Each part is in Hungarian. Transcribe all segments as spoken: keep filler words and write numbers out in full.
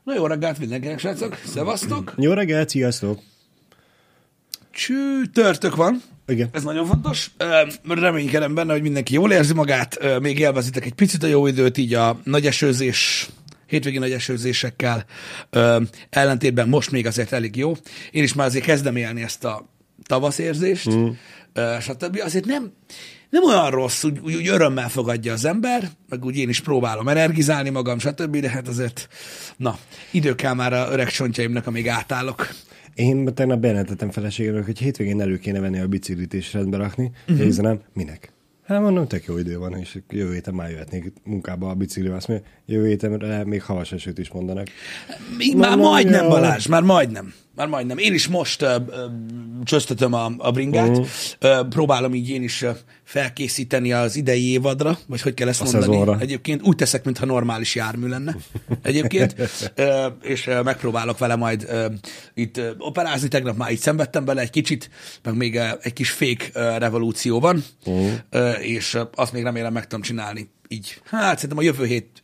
Na jó reggelt mindenkinek, srácok! Szevasztok! Jó reggelt, sziasztok! Csütörtök van. Igen. Ez nagyon fontos. Reménykedem benne, hogy mindenki jól érzi magát, még élvezitek egy picit a jó időt, így a nagy esőzés, hétvégi nagy esőzésekkel ellentétben most még azért elég jó. Én is már azért kezdem élni ezt a tavaszérzést, mm. stb. Azért nem, nem olyan rossz, úgy, úgy, úgy örömmel fogadja az ember, meg úgy én is próbálom energizálni magam, stb. De hát azért, na, idő kell már a öreg csontjaimnak, amíg átállok. Én tegnap bejelentettem feleségemnek, hogy hétvégén elő kéne venni a biciklit és rendbe rakni. Uh-huh. Nézem, minek? Hát mondom, tök jó idő van, és jövő héten már jöhetnék munkába a biciklivel. Azt mondja, jövő héten még havas esőt is mondanak. Még már majdnem, Balázs, már majdnem. Már majdnem. Én is most uh, uh, csöztetem a, a bringát. Uh-huh. Uh, próbálom így én is uh, felkészíteni az idei évadra, vagy hogy kell ezt a mondani. Szezonra. Egyébként úgy teszek, mintha normális jármű lenne. Egyébként. uh, és uh, megpróbálok vele majd uh, itt uh, operázni. Tegnap már így szenvedtem bele egy kicsit, meg még uh, egy kis fake uh, revolúció van, uh-huh. uh, és uh, azt még remélem meg tudom csinálni így. Hát szerintem a jövő hét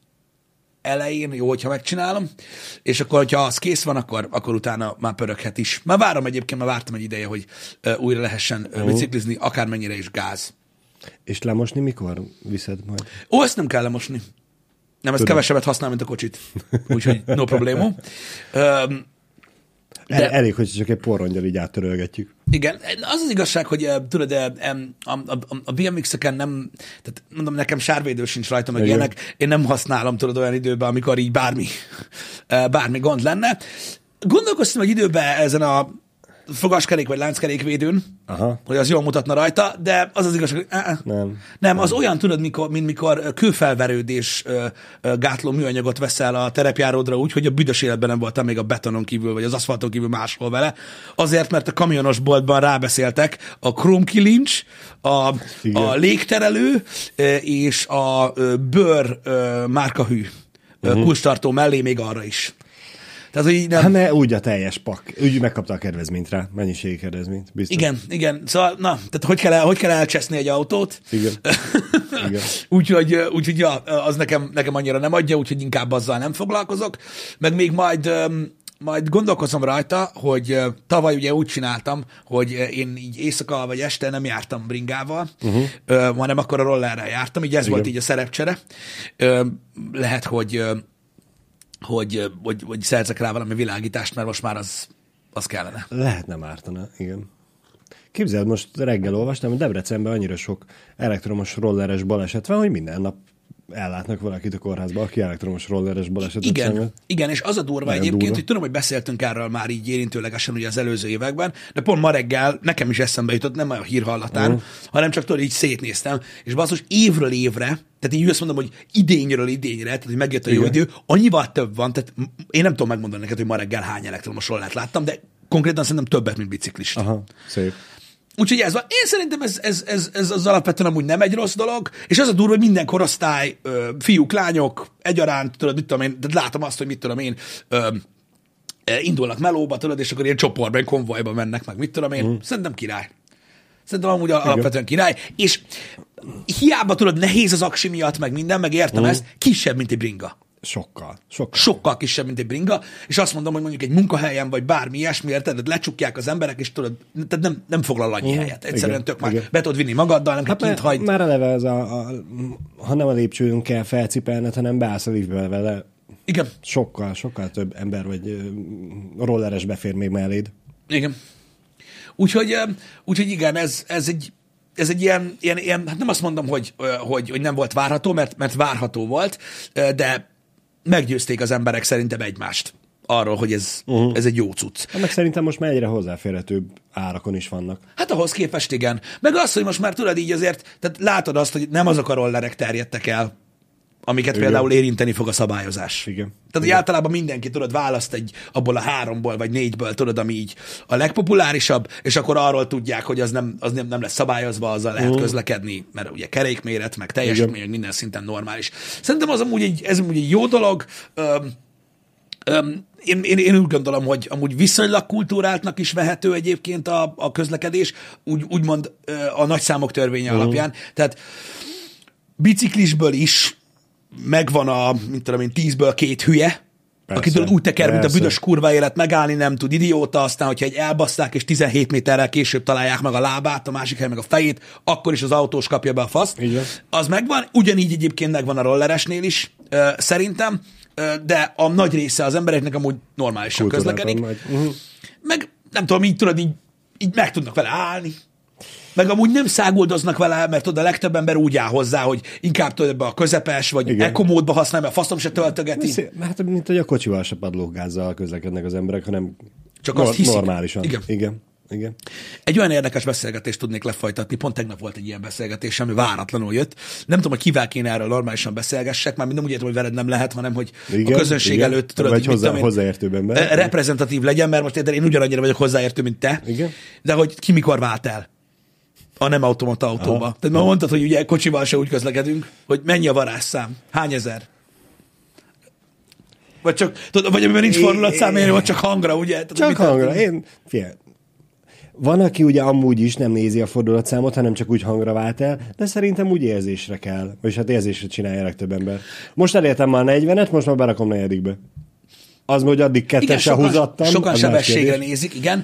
elején jó, hogyha megcsinálom, és akkor, hogyha az kész van, akkor, akkor utána már pöröghet is. Már várom egyébként, már vártam egy ideje, hogy uh, újra lehessen uh, biciklizni, akármennyire is gáz. És lemosni mikor viszed majd? Ó, ezt nem kell lemosni. Nem, ezt kevesebbet használ, mint a kocsit. Úgyhogy no problémo. Um, De... Elég, hogy csak egy porrongyal így áttörölgetjük. Igen, az az igazság, hogy uh, tudod, uh, a, a, a bé em iksz-eken nem, tehát mondom, nekem sárvédő sincs rajta, meg Igen. ilyenek, én nem használom, tudod, olyan időben, amikor így bármi, uh, bármi gond lenne. Gondolkoztam egy időben ezen a fogaskerék vagy lánckerékvédőn, Aha. hogy az jól mutatna rajta, de az az igazság, hogy uh, nem. nem, az nem. Olyan, tudod, mikor, mint mikor kőfelverődés uh, uh, gátló műanyagot veszel a terepjáródra úgy, hogy a büdös életben nem voltam még a betonon kívül, vagy az aszfalton kívül máshol vele. Azért, mert a kamionos boltban rábeszéltek a kromkilincs, a, a légterelő uh, és a uh, bőr uh, márkahű uh, uh-huh. kulcstartó mellé még arra is. Tehát, hogy nem... Hát ne, úgy a teljes pak. Úgy megkapta a kedvezményt rá, mennyiségi kedvezményt. Biztos. Igen, igen. Szóval, na, tehát hogy kell, el, hogy kell elcseszni egy autót? Igen. igen. úgyhogy, úgyhogy ja, az nekem, nekem annyira nem adja, úgyhogy inkább azzal nem foglalkozok. Meg még majd, majd gondolkozom rajta, hogy tavaly ugye úgy csináltam, hogy én így éjszaka vagy este nem jártam bringával, uh-huh. hanem akkor a rollerrel jártam, így ez igen. volt így a szerepcsere. Lehet, hogy Hogy, hogy, hogy szerzek rá valami világítást, mert most már az, az kellene. Lehet nem ártana, igen. Képzeld, most reggel olvastam, hogy Debrecenben annyira sok elektromos rolleres baleset van, hogy minden nap ellátnak valakit a kórházba, aki elektromos rolleres balesetet igen, szemben. Igen, és az a durva Nagyon egyébként, durva. Hogy tudom, hogy beszéltünk erről már így érintőlegesen ugye az előző években, de pont ma reggel nekem is eszembe jutott, nem a hírhallatán, uh-huh. hanem csak tudod, így szétnéztem, és basszus évről évre, tehát így azt mondom, hogy idényről idényre, tehát hogy megjött a jó Igen. idő, annyival több van, tehát én nem tudom megmondani neked, hogy ma reggel hány elektromos rollert láttam, de konkrétan szerintem többet, mint biciklist. Aha, szép. Úgyhogy ez van. Én szerintem ez, ez, ez, ez az alapvetően amúgy nem egy rossz dolog, és az a durva, hogy minden korosztály, ö, fiúk, lányok, egyaránt, tudod, mit tudom én, de látom azt, hogy mit tudom én, ö, indulnak melóba, tudod, és akkor ilyen csoportban, konvojba mennek, meg mit tudom én. Mm. Szerintem király. Szerintem amúgy Igen. alapvetően király. És hiába tudod, nehéz az aksi miatt, meg minden, meg értem mm. ezt, kisebb, mint egy bringa. Sokkal, sokkal. Sokkal kisebb, mint egy bringa, és azt mondom, hogy mondjuk egy munkahelyen, vagy bármi ilyesmiért, tehát lecsukják az emberek, és tudod, tehát nem, nem foglal annyi uh, helyet. Egyszerűen igen, tök már igen. be tudod vinni magaddal, nem hát kell kint hagyd. Már eleve ez a, a, ha nem a lépcsőn kell felcipelned, hanem beállsz a liftbe vele. Igen. Sokkal, sokkal több ember, vagy rolleres befér még melléd. Igen. Úgyhogy, úgyhogy igen, ez, ez egy ez egy ilyen, ilyen, ilyen, hát nem azt mondom, hogy, hogy, hogy nem volt várható, mert, mert várható volt, de meggyőzték az emberek szerintem egymást arról, hogy ez, uh-huh. ez egy jó cucc. Hát meg szerintem most már egyre hozzáférhetőbb árakon is vannak. Hát ahhoz képest igen. Meg az, hogy most már tudod így azért, tehát látod azt, hogy nem azok a rollerek terjedtek el, amiket igen. például érinteni fog a szabályozás. Igen. Tehát, igen. hogy általában mindenki, tudod, választ egy abból a háromból, vagy négyből, tudod, ami így a legpopulárisabb, és akkor arról tudják, hogy az nem, az nem, nem lesz szabályozva, azzal lehet uh. közlekedni, mert ugye kerékméret, meg teljesítmény, meg minden szinten normális. Szerintem az amúgy egy, ez amúgy egy jó dolog. Öm, öm, én, én, én úgy gondolom, hogy amúgy viszonylag kultúráltnak is vehető egyébként a, a közlekedés, úgy, úgymond a nagyszámok törvénye uh. alapján. Tehát biciklisből is megvan a, mint tudom én, tízből két hülye, Aki tudod úgy teker, mint a büdös kurva élet, megállni nem tud, idióta, aztán, hogyha egy elbasszák, és tizenhét méterrel később találják meg a lábát, a másik helyen meg a fejét, akkor is az autós kapja be a faszt. Igen. Az megvan, ugyanígy egyébként megvan a rolleresnél is, uh, szerintem, uh, de a nagy része az embereknek amúgy normálisan közlekedik. Uh-huh. Meg nem tudom, így tudod, így, így meg tudnak vele állni. Meg amúgy nem száguldoznak vele, mert tudod, a legtöbb ember úgy áll hozzá, hogy inkább tudod ebbe a közepes, vagy ekomódba használja, mert a faszom se töltögeti. Hát, mint hogy a kocsival se padlógázzal közlekednek az emberek, hanem csak nor- azt hiszik. Normálisan. Igen. Igen. Igen. Egy olyan érdekes beszélgetést tudnék lefolytatni, pont tegnap volt egy ilyen beszélgetés, ami váratlanul jött. Nem tudom, hogy kivel kéne erről normálisan beszélgessek, már nem úgy értem, hogy veled nem lehet, hanem hogy igen, a közönség igen. előtt tudod, vagy hozzá, én, hozzáértőbb ember. Reprezentatív legyen, mert most én ugyanannyira vagyok hozzáértő, mint te, igen. De hogy ki mikor vált el a nem automata autóba. Aha. Tehát már mondtad, hogy ugye kocsival se úgy közlekedünk, hogy mennyi a varázsszám, hány ezer. Vagy csak, tudod, vagy amiben nincs fordulatszámérő, vagy csak hangra, ugye? Csak hangra. Én, figyelj, van, aki ugye amúgy is nem nézi a fordulatszámot, hanem csak úgy hangra vált el, de szerintem úgy érzésre kell. Vagyis hát érzésre csinálja a legtöbb ember. Most elértem már negyvenet, most már berakom negyedikbe. Az, hogy addig kettesre húzattam. Sokan sebességre nézik, igen.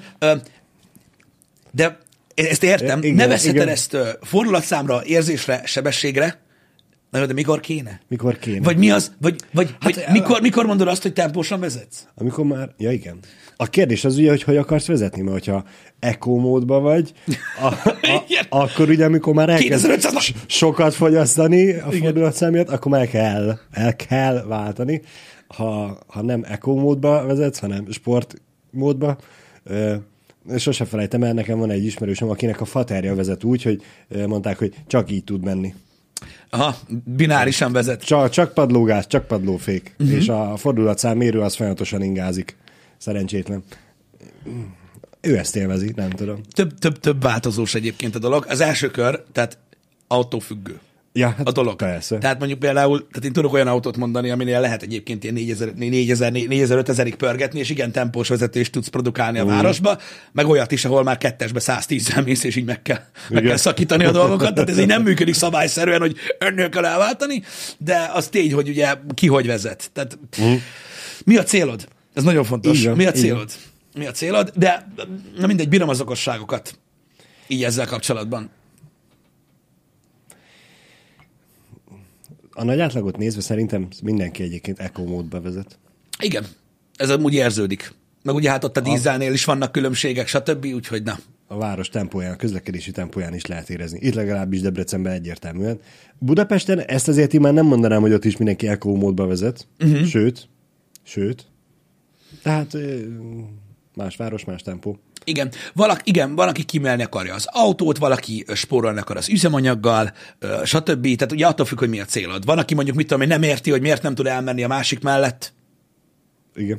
De ezt értem. Igen, nevezheted igen. ezt fordulatszámra, érzésre, sebességre, na jó, de mikor kéne? Mikor kéne? Vagy mi az, vagy, vagy, hát, vagy mikor, mikor mondod azt, hogy tempósan vezetsz? Amikor már, ja igen. A kérdés az ugye, hogy hogy akarsz vezetni, mert hogyha eco módban vagy, a, a, akkor ugye, amikor már elkezd sokat fogyasztani a fordulatszám miatt, akkor már kell, el kell váltani. Ha, ha nem eco módba vezetsz, hanem sport módba, sose felejtem el, nekem van egy ismerősöm, akinek a faterja vezet úgy, hogy mondták, hogy csak így tud menni. Aha, binárisan vezet. Csak, csak padlógás, csak padlófék. Uh-huh. És a fordulatszám mérő az folyamatosan ingázik. Szerencsétlen. Ő ezt élvezi, nem tudom. Több, több, több változós egyébként a dolog. Az első kör, tehát autófüggő. Ja, hát a dolog. Persze. Tehát mondjuk például, tehát én tudok olyan autót mondani, aminél lehet egyébként ilyen négyezer-ötezerig pörgetni, és igen, tempós vezetést tudsz produkálni a városba, meg olyat is, ahol már kettesbe száztízzel mész, és így meg kell, meg kell szakítani a dolgokat, tehát ez így nem működik szabályszerűen, hogy önnél kell elváltani, de az tény, hogy ugye ki hogy vezet. Tehát mm. mi a célod? Ez nagyon fontos. Igen, mi a célod? Igen. Mi a célod? De na mindegy, bírom az okosságokat így ezzel kapcsolatban. A nagy átlagot nézve szerintem mindenki egyébként eco módba vezet. Igen, ez amúgy érződik. Meg ugye hát ott a dízelnél is vannak különbségek, stb., úgyhogy na. A város tempóján, a közlekedési tempóján is lehet érezni. Itt legalábbis Debrecenben egyértelműen. Budapesten ezt azért én már nem mondanám, hogy ott is mindenki eco módba vezet. Uh-huh. Sőt, sőt. Tehát más város, más tempó. Igen, valaki, igen, valaki kimelni akarja az autót, valaki spórolni akar az üzemanyaggal, stb. Tehát ugye attól függ, hogy mi a célod. Van, aki mondjuk mit tudom, hogy nem érti, hogy miért nem tud elmenni a másik mellett. Igen.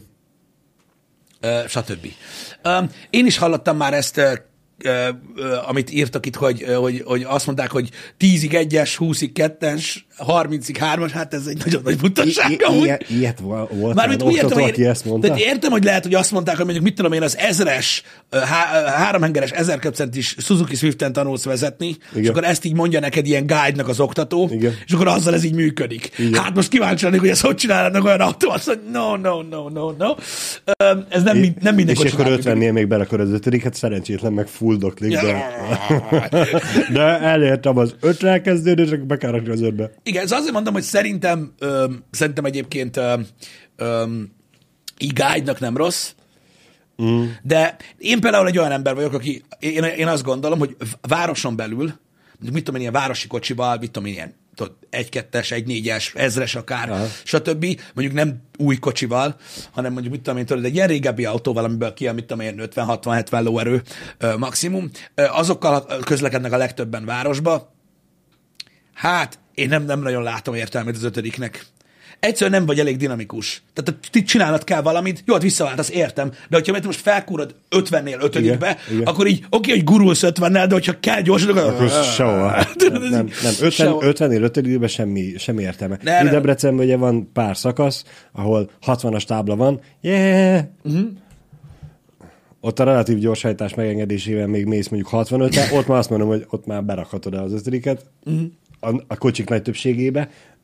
Stb. Én is hallottam már ezt, amit írtak itt, hogy, hogy, hogy azt mondták, hogy tízig egyes, húszig kettes, harmincig hármas, hát ez egy nagyon nagy butaság. I- i- ilyet, ilyet volt már oktató, aki ezt mondta. Tehát értem, hogy lehet, hogy azt mondták, hogy mondjuk mit tudom én, az ezres, há- háromhengeres ezerköbcentis Suzuki Swiften tanulsz vezetni, igen. És akkor ezt így mondja neked ilyen guide-nak az oktató, igen. És akkor azzal ez így működik. Igen. Hát most kíváncsi lennék, hogy ezt hogy csinálnak olyan autó, azt mondja, no, no, no, no, no. Ez nem, I- nem minden és akkor ötvennél még belekor az ötödik, hát szerencsétlen meg fulldoklik, de, de elértem az ötre kezdődő, csak be kell rakni az ötbe. Igen, ez azért mondom, hogy szerintem, ö, szerintem egyébként ö, ö, így guide-nak nem rossz, mm. De én például egy olyan ember vagyok, aki, én, én azt gondolom, hogy városon belül, mit tudom én, ilyen városi kocsival, mit tudom én, ilyen egy-kettes, egy-négyes, ezres akár, aha. Stb. Mondjuk nem új kocsival, hanem mondjuk, mit tudom én, tudod, egy ilyen régebbi autóval, amiből ki, mit tudom én, ötven-hatvan-hetven lóerő maximum, azokkal közlekednek a legtöbben városba. Hát, én nem, nem nagyon látom értelmét az ötödiknek. Egyszerűen nem vagy elég dinamikus. Tehát ti csinálnod kell valamit, jó, hát visszaváltasz, értem, de hogyha most felkúrod ötvennél ötödikbe, igen, akkor így, oké, hogy gurulsz ötvennel, de hogyha kell gyorsan, akkor... Akkor sehova. Nem, nem, nem. ötvennél ötödikbe semmi, semmi értelme. Ne, ne, Debrecenben ugye van pár szakasz, ahol hatvanas tábla van, yeah! Uh-huh. Ott a relatív gyorshajtás megengedésével még mész mondjuk hatvanötre, ott már azt mondom, hogy ott már berakhatod el az ötödiket, uh-huh. a, a kocsik nagy többségébe,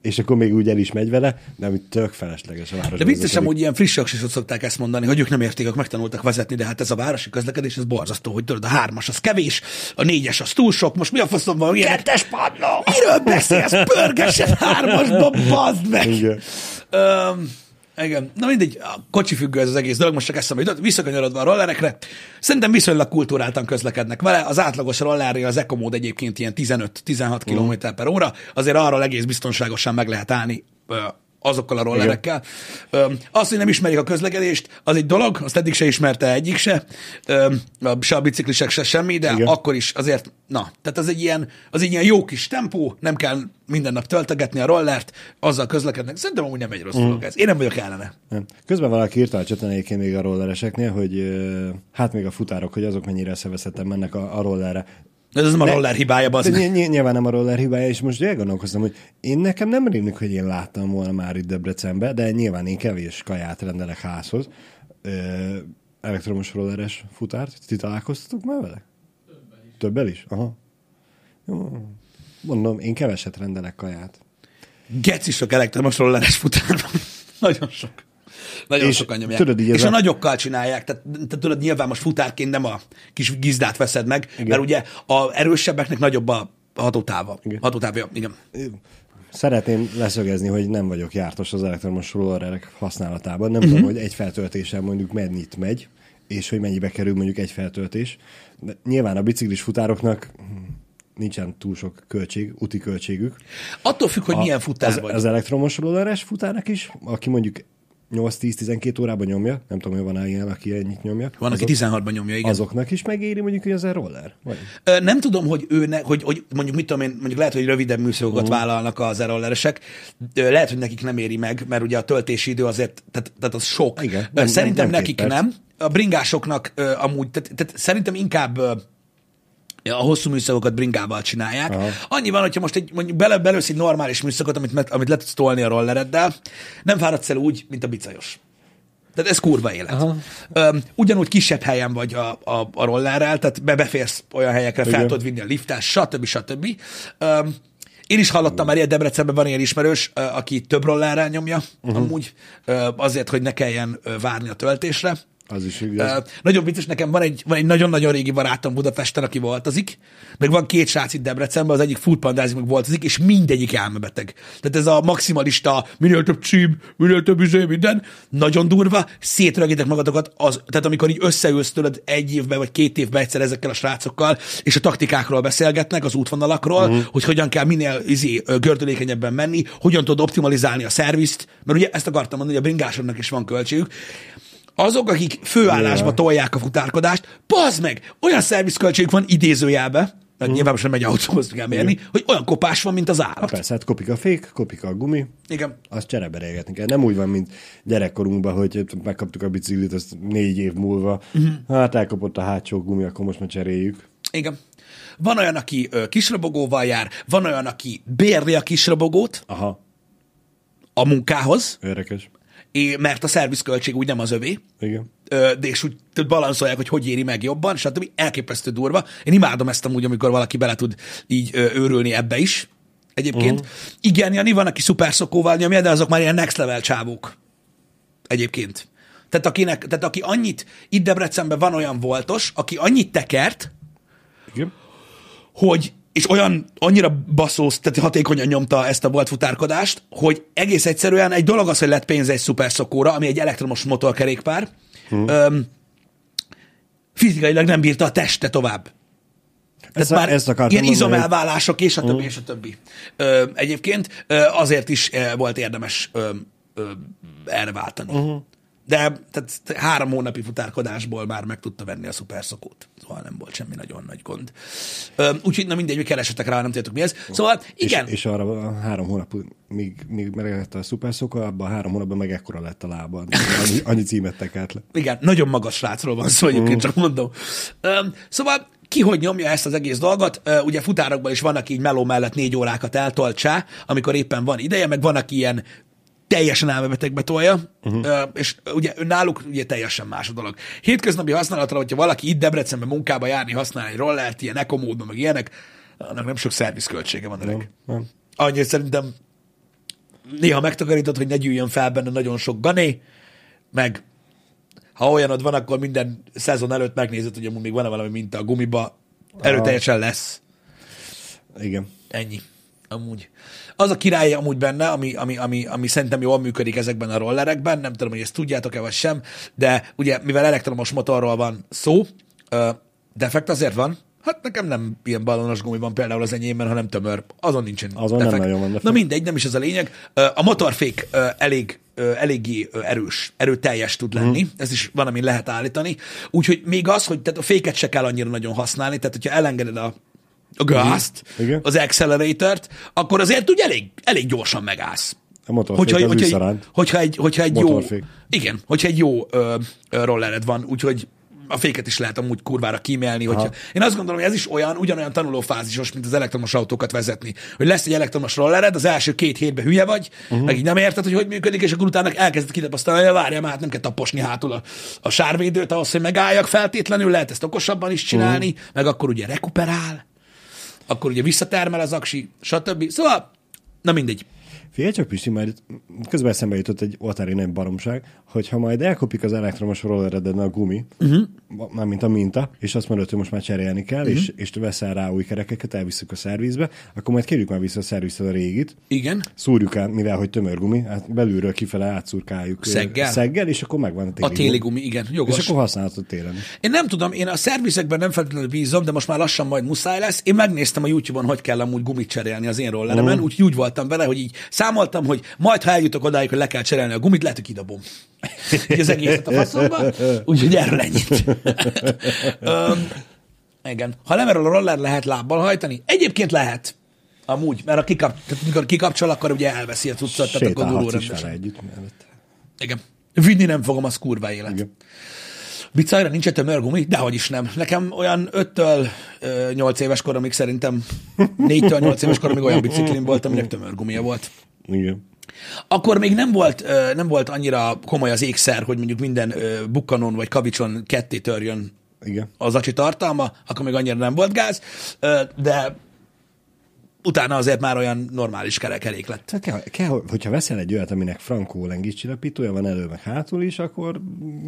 és akkor még úgy el is megy vele, de amit tök felesleges a város. De viccesem, hogy ilyen friss is szokták ezt mondani, hogy ők nem érték, ők megtanultak vezetni, de hát ez a városi közlekedés, ez borzasztó, hogy tudod, a hármas az kevés, a négyes az túl sok, most mi a faszom van? Kettes padló! Miről beszélsz? Pörgessen hármasba, bazd meg! Igen. Um, igen. Na mindegy, a kocsi függő ez az egész dolog, most csak eszembe jutott, visszakanyarodva a rollerekre, szerintem viszonylag kultúráltan közlekednek vele, az átlagos rollernél az EcoMode egyébként ilyen tizenöt-tizenhat Mm. kilométer per óra, azért arra egész biztonságosan meg lehet állni azokkal a rollerekkel. Igen. Azt, hogy nem ismerik a közlekedést, az egy dolog, azt eddig se ismerte egyik se, se a biciklisek, se semmi, de igen. Akkor is azért, na, tehát az egy ilyen, az egy ilyen jó kis tempó, nem kell minden nap töltegetni a rollert, azzal közlekednek. Szerintem amúgy nem egy rossz mm. dolog ez. Én nem vagyok ellene. Nem. Közben valaki írta a csatornájékén még a rollereseknél, hogy hát még a futárok, hogy azok mennyire szeveszetten mennek a, a rollerre. Ez az nem a roller hibája, az. Ny- nyilván nem a roller hibája, és most elgondolkoztam, hogy én nekem nem rémlik, hogy én láttam volna már itt Debrecenbe, de nyilván én kevés kaját rendelek házhoz. Ö, elektromos rolleres futárt. Ti találkoztatok már vele? Többel is. Többel is? Aha. Jó. Mondom, én keveset rendelek kaját. Geci sok elektromos rolleres futár van. Nagyon sok. Nagyon és sokan nyomják. Tudod, és a, a nagyokkal csinálják, tehát, tehát tudod, nyilván most futárként nem a kis gizdát veszed meg, igen. Mert ugye a erősebbeknek nagyobb a hatótáva. Igen. Hatótávja, igen. Szeretném leszögezni, hogy nem vagyok jártos az elektromos rollerek használatában. Nem uh-huh. tudom, hogy egy feltöltéssel mondjuk mennyit megy, és hogy mennyibe kerül mondjuk egy feltöltés. De nyilván a biciklis futároknak nincsen túl sok költség, úti költségük. Attól függ, hogy a, milyen futár az, vagy. Az elektromos rolleres futárnak is, aki mondjuk nyolc-tíz-tizenkét órában nyomja, nem tudom, hogy van ilyen, aki ennyit nyomja. Van, azok, aki tizenhatban nyomja, igen. Azoknak is megéri mondjuk, hogy ez a roller? Vagy? Ö, nem tudom, hogy ő ne, hogy, hogy mondjuk mit tudom én, mondjuk lehet, hogy rövidebb műszakokat uh-huh. vállalnak az e-rolleresek. Lehet, hogy nekik nem éri meg, mert ugye a töltési idő azért, tehát, tehát az sok. Igen, nem, szerintem nem, nem nekik nem. A bringásoknak ö, amúgy, tehát, tehát szerintem inkább ö, a hosszú műszakokat bringával csinálják. Aha. Annyi van, hogyha most egy, mondjuk bele, belősz egy normális műszakot, amit, amit le tudsz tolni a rollereddel, nem fáradsz el úgy, mint a bicajos. Tehát ez kurva élet. Üm, ugyanúgy kisebb helyen vagy a, a, a rollerrel, tehát be beférsz olyan helyekre, fel tudod vinni a liftás, stb. stb. Üm, én is hallottam már, ilyen Debrecenben van ilyen ismerős, aki több rollerrel nyomja, uh-huh. amúgy, azért, hogy ne kelljen várni a töltésre. Az is igaz. Uh, nagyon vicces, nekem van egy, van egy nagyon-nagyon régi barátom Budapesten, aki voltazik, meg van két srác itt Debrecenben, az egyik foodpandázik, meg voltazik, és mindegyik elmebeteg. Tehát ez a maximalista, minél több cím, minél több üzé, minden, nagyon durva, szétrögítek magatokat, az, tehát amikor így összeülsz tőled egy évben, vagy két évben egyszer ezekkel a srácokkal, és a taktikákról beszélgetnek, az útvonalakról, uh-huh. hogy hogyan kell minél izé, gördülékenyebben menni, hogyan tudod optimalizálni a szervizt, mert ugye ezt akartam mondani, hogy a bringásoknak is van költségük. Azok, akik főállásba tolják a futárkodást, bazd meg, olyan szervizköltségük van idézőjelbe, mm. nyilván most nem egy autóhoz kell mérni, igen. hogy olyan kopás van, mint az állat. Ha persze, hát kopik a fék, kopik a gumi, igen. azt csereberélgetni kell. Nem úgy van, mint gyerekkorunkban, hogy megkaptuk a biciklit, azt négy év múlva, mm-hmm. hát elkapott a hátsó gumi, akkor most már cseréljük. Igen. Van olyan, aki ö, kisrabogóval jár, van olyan, aki bérli a kisrabogót Aha. a munkához. Érdekes. É, mert a szervizköltség úgy nem az övé, igen. Ö, de és úgy balanszolják, hogy hogy éri meg jobban, stb. Elképesztő durva. Én imádom ezt amúgy, amikor valaki bele tud így ö, őrülni ebbe is. Egyébként. Uh-huh. Igen, Jani, van, aki szuperszokóval nyomja, de azok már ilyen next level csávók. Egyébként. Tehát, akinek, tehát aki annyit, itt Debrecenben van olyan voltos, aki annyit tekert, igen. hogy és olyan, annyira baszósz, tehát hatékonyan nyomta ezt a volt futárkodást, hogy egész egyszerűen egy dolog az, hogy lett pénz egy szuperszokóra, ami egy elektromos motorkerékpár, hmm. öm, fizikailag nem bírta a teste tovább. Ezt Tehát a, ezt már ilyen izomelválások, és a többi, hmm. és a többi. Ö, egyébként ö, azért is ö, volt érdemes ö, ö, erre váltani. Uh-huh. De tehát három hónapi futárkodásból már meg tudta venni a szuperszokót. Szóval nem volt semmi nagyon nagy gond. Úgyhogy na mindegy, hogy keresetek rá, nem tudjátok mi ez. Szóval igen. És, és arra a három hónap, míg, míg meglett a szuperszokó, abban a három hónapban meg ekkora lett a lába. Annyi, annyi címet tekert le. Igen, nagyon magas srácról van szó, egyébként mm. csak mondom. Szóval ki hogy nyomja ezt az egész dolgot? Ugye futárokban is van, aki így meló mellett négy órákat eltoltsá, amikor éppen van ideje, meg van, aki ilyen teljesen elmebetegbe tolja, uh-huh. és ugye náluk ugye teljesen más a dolog. Hétköznapi használatra, hogyha valaki itt Debrecenben munkába járni, használ egy rollert, ilyen ekomódban, meg ilyenek, annak nem sok szervizköltsége van. Nem, nem. Annyi, szerintem néha megtakarítod, hogy ne gyűjjön fel benne nagyon sok gané, meg ha olyanod van, akkor minden szezon előtt megnézed, hogy amúgy még van-e valami minta a gumiba, erőteljesen lesz. Igen. Ennyi. Amúgy. Az a király amúgy benne, ami, ami, ami, ami szerintem jól működik ezekben a rollerekben, nem tudom, hogy ezt tudjátok-e vagy sem, de ugye, mivel elektromos motorról van szó, defekt azért van, hát nekem nem ilyen ballonos gumi van például az enyémben, hanem tömör. Azon nincsen Azon defekt. nem nagyon van defekt. Na mindegy, nem is ez a lényeg. A motorfék elég, eléggé erős, erőteljes tud lenni. Hmm. Ez is van, amin lehet állítani. Úgyhogy még az, hogy tehát a féket se kell annyira nagyon használni, tehát hogyha elengeded a a gázt, Igen. az acceleratort, akkor azért úgy elég, elég gyorsan megállsz. A motorfék hogyha, az hogyha, visszaránt. hogyha egy, hogyha egy jó, Motorfék. igen, hogyha egy jó ö, ö, rollered van, úgyhogy a féket is lehet amúgy kurvára kímélni. Hogyha, én azt gondolom, hogy ez is olyan, ugyanolyan tanulófázisos, mint az elektromos autókat vezetni. Hogy lesz egy elektromos rollered, az első két hétben hülye vagy, uh-huh. meg így nem érted, hogy hogy működik, és akkor utána elkezded kitapasztalni, hogy várjál, már hát nem kell taposni hátul a, a sárvédőt ahhoz, hogy megálljak feltétlenül, lehet ezt okosabban is csinálni, uh-huh. meg akkor ugye rekuperál, akkor ugye visszatermel az aksi, stb. Szóval, na mindegy. Figyelj csak, Pisti, majd közben eszembe jutott egy oltári nem baromság, hogyha majd elkopik az elektromos rollereden a gumi, uh-huh. mármint a minta, és azt mondod, hogy most már cserélni kell, uh-huh. és, és veszel rá új kerekeket, elviszük a szervizbe, akkor majd kérjük már vissza a szerviztől a régit. Igen. Szúrjuk át, mivel hogy tömörgumi, hát belülről kifele átszurkáljuk szeggel, szeggel és akkor megvan a téli, a téli gumi. Igen, jogos. És akkor használhatod télen is. Én nem tudom, én a szervizekben nem feltétlenül bízom, de most már lassan majd muszáj lesz. Én megnéztem a YouTube-on, hogy kell amúgy gumit cserélni az én rolleremen, uh-huh. úgyhogy úgy voltam vele, hogy így számoltam, hogy majd, ha eljutok odáig, hogy le kell cserélni a gumit, lehet, hogy kidobom. Így az egészet a faszomba, úgyhogy erről ennyit. um, igen. Ha nem erről a roller lehet lábbal hajtani, egyébként lehet. Amúgy, mert a kikap, tehát mikor kikapcsol, akkor ugye elveszi a cuccot, tehát akkor gurul rendesen. együtt mellett. Igen. Vinni nem fogom, az kurva élet. Igen. Bicajra nincs egy tömörgumi? Dehogy is nem. Nekem olyan öttől nyolc éves koromig szerintem, négytől nyolc éves koromig olyan biciklim volt, aminek tömörgumia volt. Igen. Akkor még nem volt, nem volt annyira komoly az ékszer, hogy mondjuk minden bukkanon vagy kavicson ketté törjön Igen. az acsi tartalma, akkor még annyira nem volt gáz, de utána azért már olyan normális kerék lett. Hát kell, kell, hogyha veszel egy olyat, aminek frankó lengéscsillapítója van elő, meg hátul is, akkor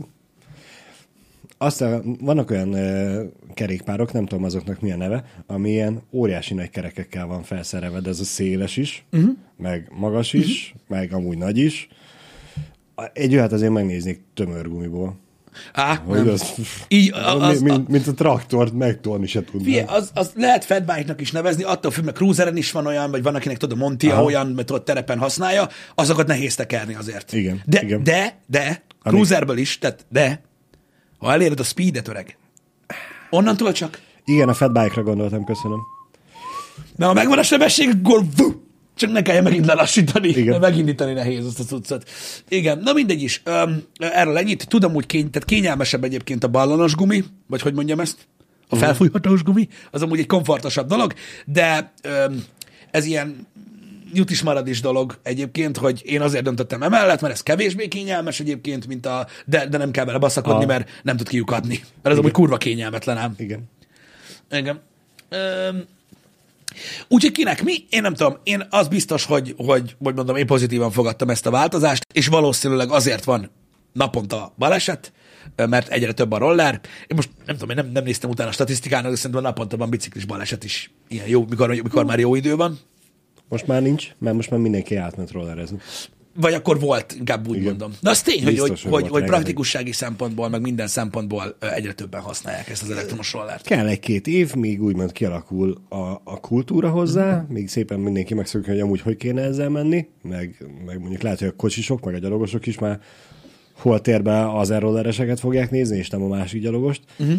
aztán vannak olyan uh, kerékpárok, nem tudom azoknak mi a neve, ami ilyen óriási nagy kerekekkel van felszerelve, de ez a széles is, uh-huh. meg magas is, uh-huh. meg amúgy nagy is. Egy olyat azért megnéznék tömörgumiból. Á, nem. Az, Így, az, az, mint, mint a traktort megtolni se tudnám. Fie, az, az lehet fatbike-nak is nevezni, attól függ, mert cruiseren is van olyan, vagy van, akinek tudod, a Montia Aha. olyan, mert ott terepen használja, azokat nehéz tekerni azért. Igen. De, igen. de, de, cruiserből is, tehát de, ha eléred a speedet, öreg, onnantól csak. Igen, a fatbike-ra gondoltam, köszönöm. Na, ha megvan a sebesség, akkor vú, csak ne kelljen megint lelassítani, Igen. megindítani nehéz azt a cuccot. Igen, na mindegy is. Um, erről ennyit. Tudom úgy, kény, tehát kényelmesebb egyébként a ballonos gumi, vagy hogy mondjam ezt, a felfújhatós gumi, az amúgy egy komfortosabb dolog, de um, ez ilyen jut is marad is dolog egyébként, hogy én azért döntöttem emellett, mert ez kevésbé kényelmes egyébként, mint a, de, de nem kell bele baszakodni, mert nem tud kiukadni. Mert ez Igen. amúgy kurva kényelmetlen ám. Igen. Igen. Um, Úgyhogy kinek mi? Én nem tudom. Én az biztos, hogy, hogy, hogy mondom, én pozitívan fogadtam ezt a változást, és valószínűleg azért van naponta baleset, mert egyre több a roller. Én most nem tudom, én nem, nem néztem utána a statisztikának, de szerintem naponta van biciklis baleset is. Ilyen jó, mikor, mikor már jó idő van. Most már nincs, mert most már mindenki átment rollerezni. Vagy akkor volt, inkább úgy Igen. mondom. De az tény, Biztos, hogy, hogy, hogy, hogy praktikussági szempontból, meg minden szempontból egyre többen használják ezt az elektromos rollert. Kell egy-két év, míg úgymond kialakul a, a kultúra hozzá, mm. még szépen mindenki megszokja, hogy amúgy hogy kéne ezzel menni, meg, meg mondjuk lehet, hogy a kocsisok, meg a gyalogosok is már hol térbe az e-rollereseket fogják nézni, és nem a másik gyalogost. Mm-hmm.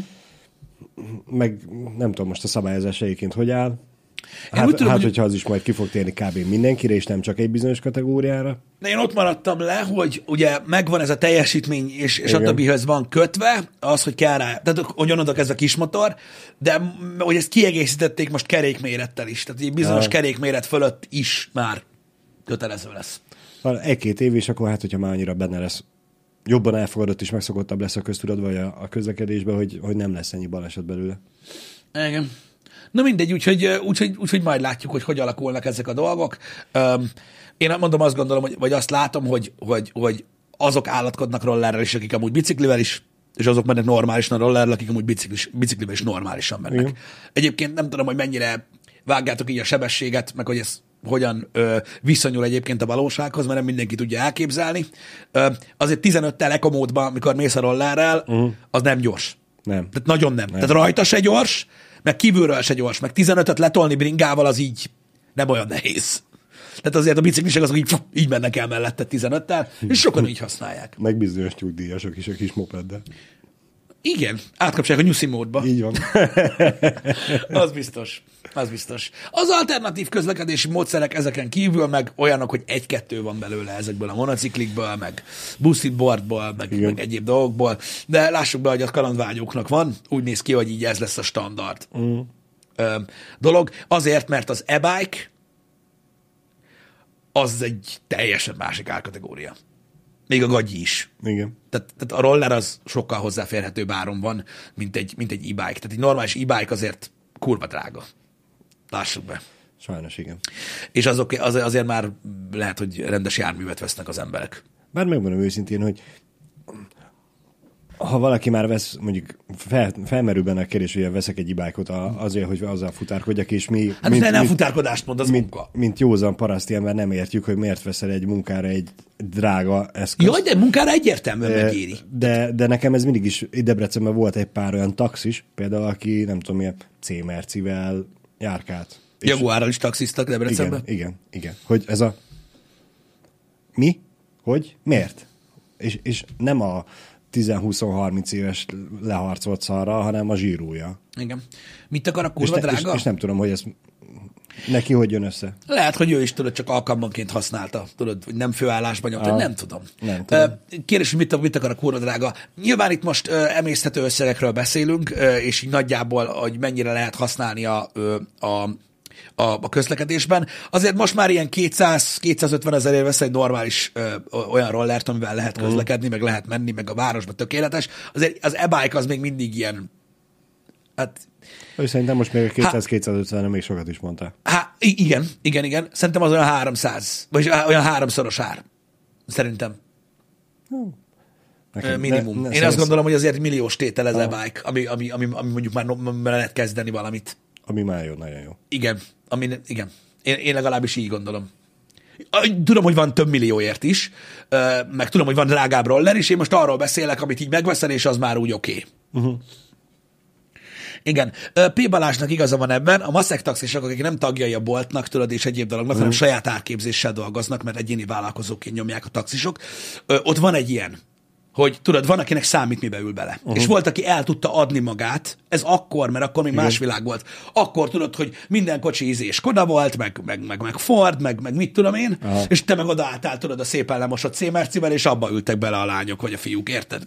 Meg nem tudom most a szabályozás egyébként hogy áll. Hát, tudom, hát hogy... hogyha az is majd ki fog térni kb. Mindenkire, és nem csak egy bizonyos kategóriára. De én ott maradtam le, hogy ugye megvan ez a teljesítmény, és, és a többihez van kötve, az, hogy kell rá, tehát hogy onnantól ez a kismotor, de hogy ezt kiegészítették most kerékmérettel is, tehát egy bizonyos ah. kerékméret fölött is már kötelező lesz. Egy-két év, és akkor hát, hogyha már annyira benne lesz, jobban elfogadott és megszokottabb lesz a köztudatban, vagy a, a közlekedésben, hogy, hogy nem lesz ennyi baleset belőle. Igen. Na mindegy, úgyhogy, úgyhogy, úgyhogy majd látjuk, hogy hogy alakulnak ezek a dolgok. Én mondom, azt gondolom, hogy, vagy azt látom, hogy, hogy, hogy azok állatkodnak rollerrel is, akik amúgy biciklivel is, és azok mennek normálisan rollerrel, akik amúgy biciklis, biciklivel is normálisan mennek. Igen. Egyébként nem tudom, hogy mennyire vágjátok így a sebességet, meg hogy ez hogyan ö, viszonyul egyébként a valósághoz, mert nem mindenki tudja elképzelni. Ö, azért tizenöttel ekomódban, amikor mész a rollerrel, uh-huh. az nem gyors. Nem. Tehát nagyon nem. nem. Tehát rajta se gyors, meg kívülről se gyors, meg tizenötöt letolni bringával az így nem olyan nehéz. Tehát azért a biciklisek azok így, így mennek el mellette tizenöttel, és sokan így használják. Meg bizonyos nyugdíjasok is a kis mopeddel. Igen, átkapcsolják a nyuszi módba. Így van. Az biztos. Az biztos. Az alternatív közlekedési módszerek ezeken kívül meg olyanok, hogy egy-kettő van belőle ezekből a monociklikből, meg boostedboardból, meg, meg egyéb dolgokból, de lássuk be, hogy a kalandvágyóknak van, úgy néz ki, hogy így ez lesz a standard mm. ö, dolog. Azért, mert az e-bike az egy teljesen másik árkategória. Még a gagyi is. Igen. Tehát, tehát a roller az sokkal hozzáférhetőbb áron van, mint egy, mint egy e-bike. Tehát egy normális e-bike azért kurva drága. Lássuk be. Sajnos igen. És azok, az, azért már lehet, hogy rendes járművet vesznek az emberek. Bár megmondom őszintén, hogy ha valaki már vesz, mondjuk fel, felmerül benne a kérdés, hogy veszek egy e-bike-ot azért, hogy azzal futárkodjak, és mi... Hát mint, nem futárkodást mond, az mint, munka. Mint józan paraszti ember nem értjük, hogy miért veszel egy munkára egy drága eszközt. Jaj, de munkára egyértelműen de, megéri. De, de nekem ez mindig is, Debrecenben volt egy pár olyan taxis, például aki, nem tudom milyen, C-Mercivel járkált. Jaguárral is taxisztak Debrecenben? Igen, igen, igen. Hogy ez a... Mi? Hogy? Miért? És, és nem a tíz-húsz-harminc éves leharcolt szarra, hanem a zsírója. Igen. Mit akar a kurva és, ne, drága? És, és nem tudom, hogy ez neki hogy jön össze. Lehet, hogy ő is tudod, csak alkalmanként használta, tudod, hogy nem főállásban nyomta, ah, nem tudom. Nem tudom. Kérdés, hogy mit, mit akar a kurva drága? Nyilván itt most uh, emészthető összegekről beszélünk, uh, és így nagyjából, hogy mennyire lehet használni a, a, a, a közlekedésben. Azért most már ilyen kétszáz-kétszázötven ezerért vesz egy normális ö, olyan rollert, amivel lehet közlekedni, mm. meg lehet menni, meg a városba tökéletes. Azért az e-bike az még mindig ilyen, hát... Ő szerintem most még a kétszáz-kétszázötven még sokat is mondtál. Hát igen, igen, igen. Szerintem az olyan háromszáz, vagy olyan háromszoros ár. Szerintem. Nekem, minimum. Ne, ne, Én azt gondolom, hogy azért milliós tétel ez e-bike, ami, ami, ami, ami mondjuk már lehet kezdeni valamit. Ami már jó, nagyon jó. Igen, ami, igen. Én, én legalábbis így gondolom. Tudom, hogy van több millióért is, meg tudom, hogy van drágább roller is, én most arról beszélek, amit így megveszel, és az már úgy oké. Okay. Uh-huh. Igen. P. Balázsnak igaza van ebben, a maszek taxisok, akik nem tagjai a boltnak, tudod, és egyéb dolognak, uh-huh. hanem saját árképzéssel dolgoznak, mert egyéni vállalkozóként nyomják a taxisok, ott van egy ilyen, hogy tudod, van, akinek számít, mibe ül bele. Uh-huh. És volt, aki el tudta adni magát, ez akkor, mert akkor még igen. más világ volt. Akkor tudod, hogy minden kocsi ízé Skoda volt, meg, meg, meg, meg Ford, meg, meg mit tudom én, uh-huh. és te meg odaálltál, tudod, a szépen lemosott C-Mercivel, és abba ültek bele a lányok, vagy a fiúk, érted?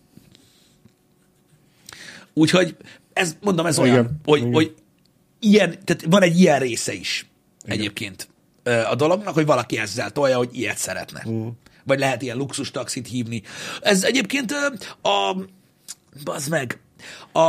Úgyhogy ez, mondom, ez igen. olyan, hogy, igen. hogy ilyen, tehát van egy ilyen része is igen. egyébként a dolognak, hogy valaki ezzel tolja, hogy ilyet szeretne. Uh-huh. Vagy lehet ilyen luxus taxit hívni. Ez egyébként a... Bazd meg. A,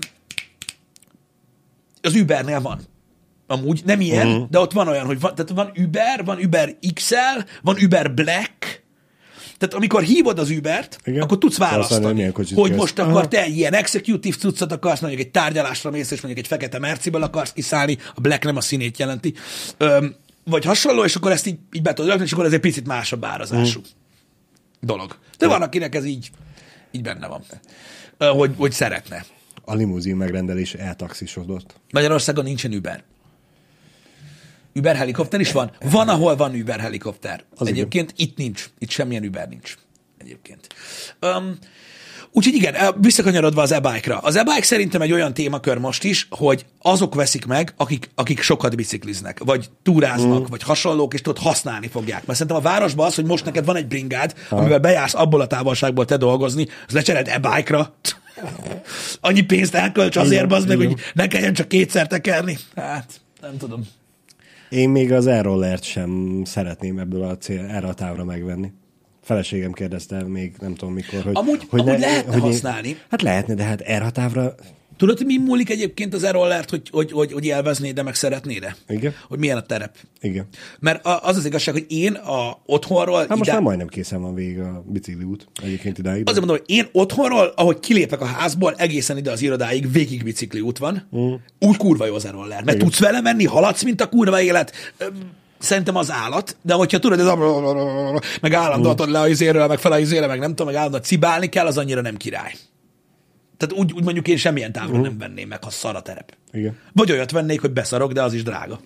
az Ubernél van. Amúgy nem ilyen, uh-huh. de ott van olyan, hogy van, tehát van Uber, van Uber iksz el, van Uber Black. Tehát amikor hívod az Ubert, igen. akkor tudsz választani, hogy kezd. Most Aha. akkor te egy ilyen executive cuccot akarsz, mondjuk egy tárgyalásra mész, és mondjuk egy fekete Merciből akarsz kiszállni, a Black nem a színét jelenti. Öm, vagy hasonló, és akkor ezt így, így be tudod rakni, és akkor ez egy picit másabb árazású mm. dolog. De van, akinek ez így, így benne van, hogy, hogy szeretne. A limuzin megrendelés eltaxisodott. Magyarországon nincsen Uber. Uber helikopter is van? Van, ahol van Uber helikopter. Az Egyébként igen. itt nincs. Itt semmilyen Uber nincs. Egyébként. Um, Úgyhogy igen, visszakanyarodva az e-bike-ra. Az e-bike szerintem egy olyan témakör most is, hogy azok veszik meg, akik, akik sokat bicikliznek, vagy túráznak, mm. vagy hasonlók, és tudod, használni fogják. Mert szerintem a városban az, hogy most neked van egy bringád, ha. amivel bejársz abból a távolságból te dolgozni, az lecsered e-bike-ra. Annyi pénzt elkölts azért, az meg, hogy ne kelljen csak kétszer tekerni. Hát, nem tudom. Én még az e-rollert sem szeretném ebből a cél, erre a távra megvenni. Feleségem kérdezte még, nem tudom mikor, hogy... Amúgy, hogy amúgy ne, lehetne hogy használni. Én, hát lehetne, de hát erre a távra Tudod, hogy mi múlik egyébként az e-rollert, hogy, hogy, hogy, hogy élveznéd, de meg szeretnéd-e? Igen. Hogy milyen a terep. Igen. Mert az az igazság, hogy én a otthonról... Hát most ide... már majdnem készen van végig a bicikliút egyébként idáig. Azért mondom, hogy én otthonról, ahogy kilépek a házból, egészen ide az irodáig, végig bicikliút van. Mm. Úgy kurva jó az e-roller. Mert igen. tudsz vele menni, haladsz, mint a kurva élet. Szerintem az állat, de hogyha tudod, ez a... meg állandóan mm. le a izéről, meg fel a izére, meg nem tudom, meg állandóan cibálni kell, az annyira nem király. Tehát úgy, úgy mondjuk én semmilyen távol mm. nem venném meg, ha szar a terep. Igen. Vagy olyat vennék, hogy beszarok, de az is drága.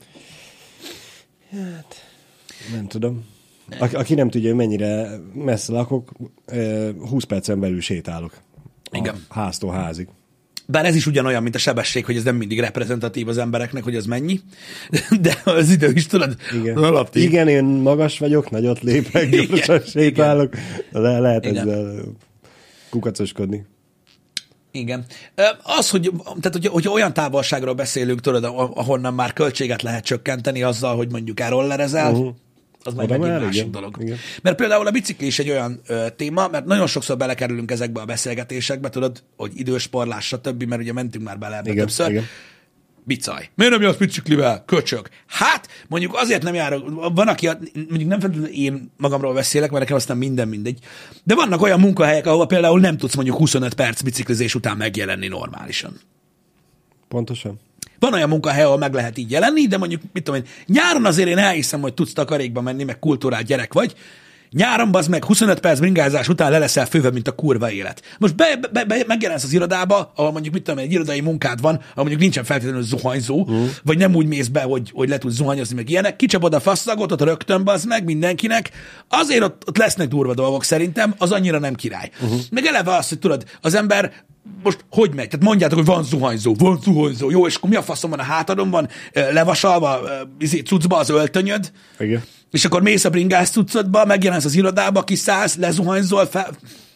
Hát, nem tudom. A, aki nem tudja, hogy mennyire messze lakok, húsz percen belül sétálok. Igen. A háztól házig. Bár ez is ugyanolyan, mint a sebesség, hogy ez nem mindig reprezentatív az embereknek, hogy ez mennyi. De az idő is, tudod, igen. Alaptív. Igen, én magas vagyok, nagyot lépek, gyorsan sétálok. Le, lehet igen. ezzel kukacoskodni. Igen. Az, hogy, tehát, hogyha, hogyha olyan távolságról beszélünk, tudod, ahonnan már költséget lehet csökkenteni azzal, hogy mondjuk elrollerezel, uh-huh. az majd megint másik igen. dolog. Igen. Mert például a bicikli is egy olyan ö, téma, mert nagyon sokszor belekerülünk ezekbe a beszélgetésekbe, tudod, hogy idősporlás, stb., mert ugye mentünk már bele ebbe többször. Igen. Bicaj. Miért nem jársz biciklivel? Köcsög. Hát, mondjuk azért nem járok, van, aki, mondjuk nem feltétlenül én magamról beszélek, mert nekem aztán minden mindegy, de vannak olyan munkahelyek, ahol például nem tudsz mondjuk huszonöt perc biciklizés után megjelenni normálisan. Pontosan. Van olyan munkahely, ahol meg lehet így jelenni, de mondjuk, mit tudom én, nyáron azért én elhiszem, hogy tudsz takarékba menni, meg kultúrát gyerek vagy, nyáron bazd meg huszonöt perc bringázás után le leszel főve, mint a kurva élet. Most be, be, be, megjelensz az irodába, ahol mondjuk mit tudom, egy irodai munkád van, ahol mondjuk nincsen feltétlenül zuhanyzó, mm. vagy nem úgy mész be, hogy, hogy le tudsz zuhanyozni, meg ilyenek, kicsapod a fasztagot, ott rögtön bazd meg mindenkinek, azért ott, ott lesznek durva dolgok szerintem, az annyira nem király. Uh-huh. Meg eleve az, hogy tudod, az ember most hogy megy? Tehát mondjátok, hogy van zuhanyzó, van zuhanyzó, jó, és akkor mi a faszom van a hátadon, van levasalva, cuccba az öltönyöd, igen. És akkor mész a bringás cuccodba, megjelensz az irodába, kiszállsz, lezuhanyzol fel.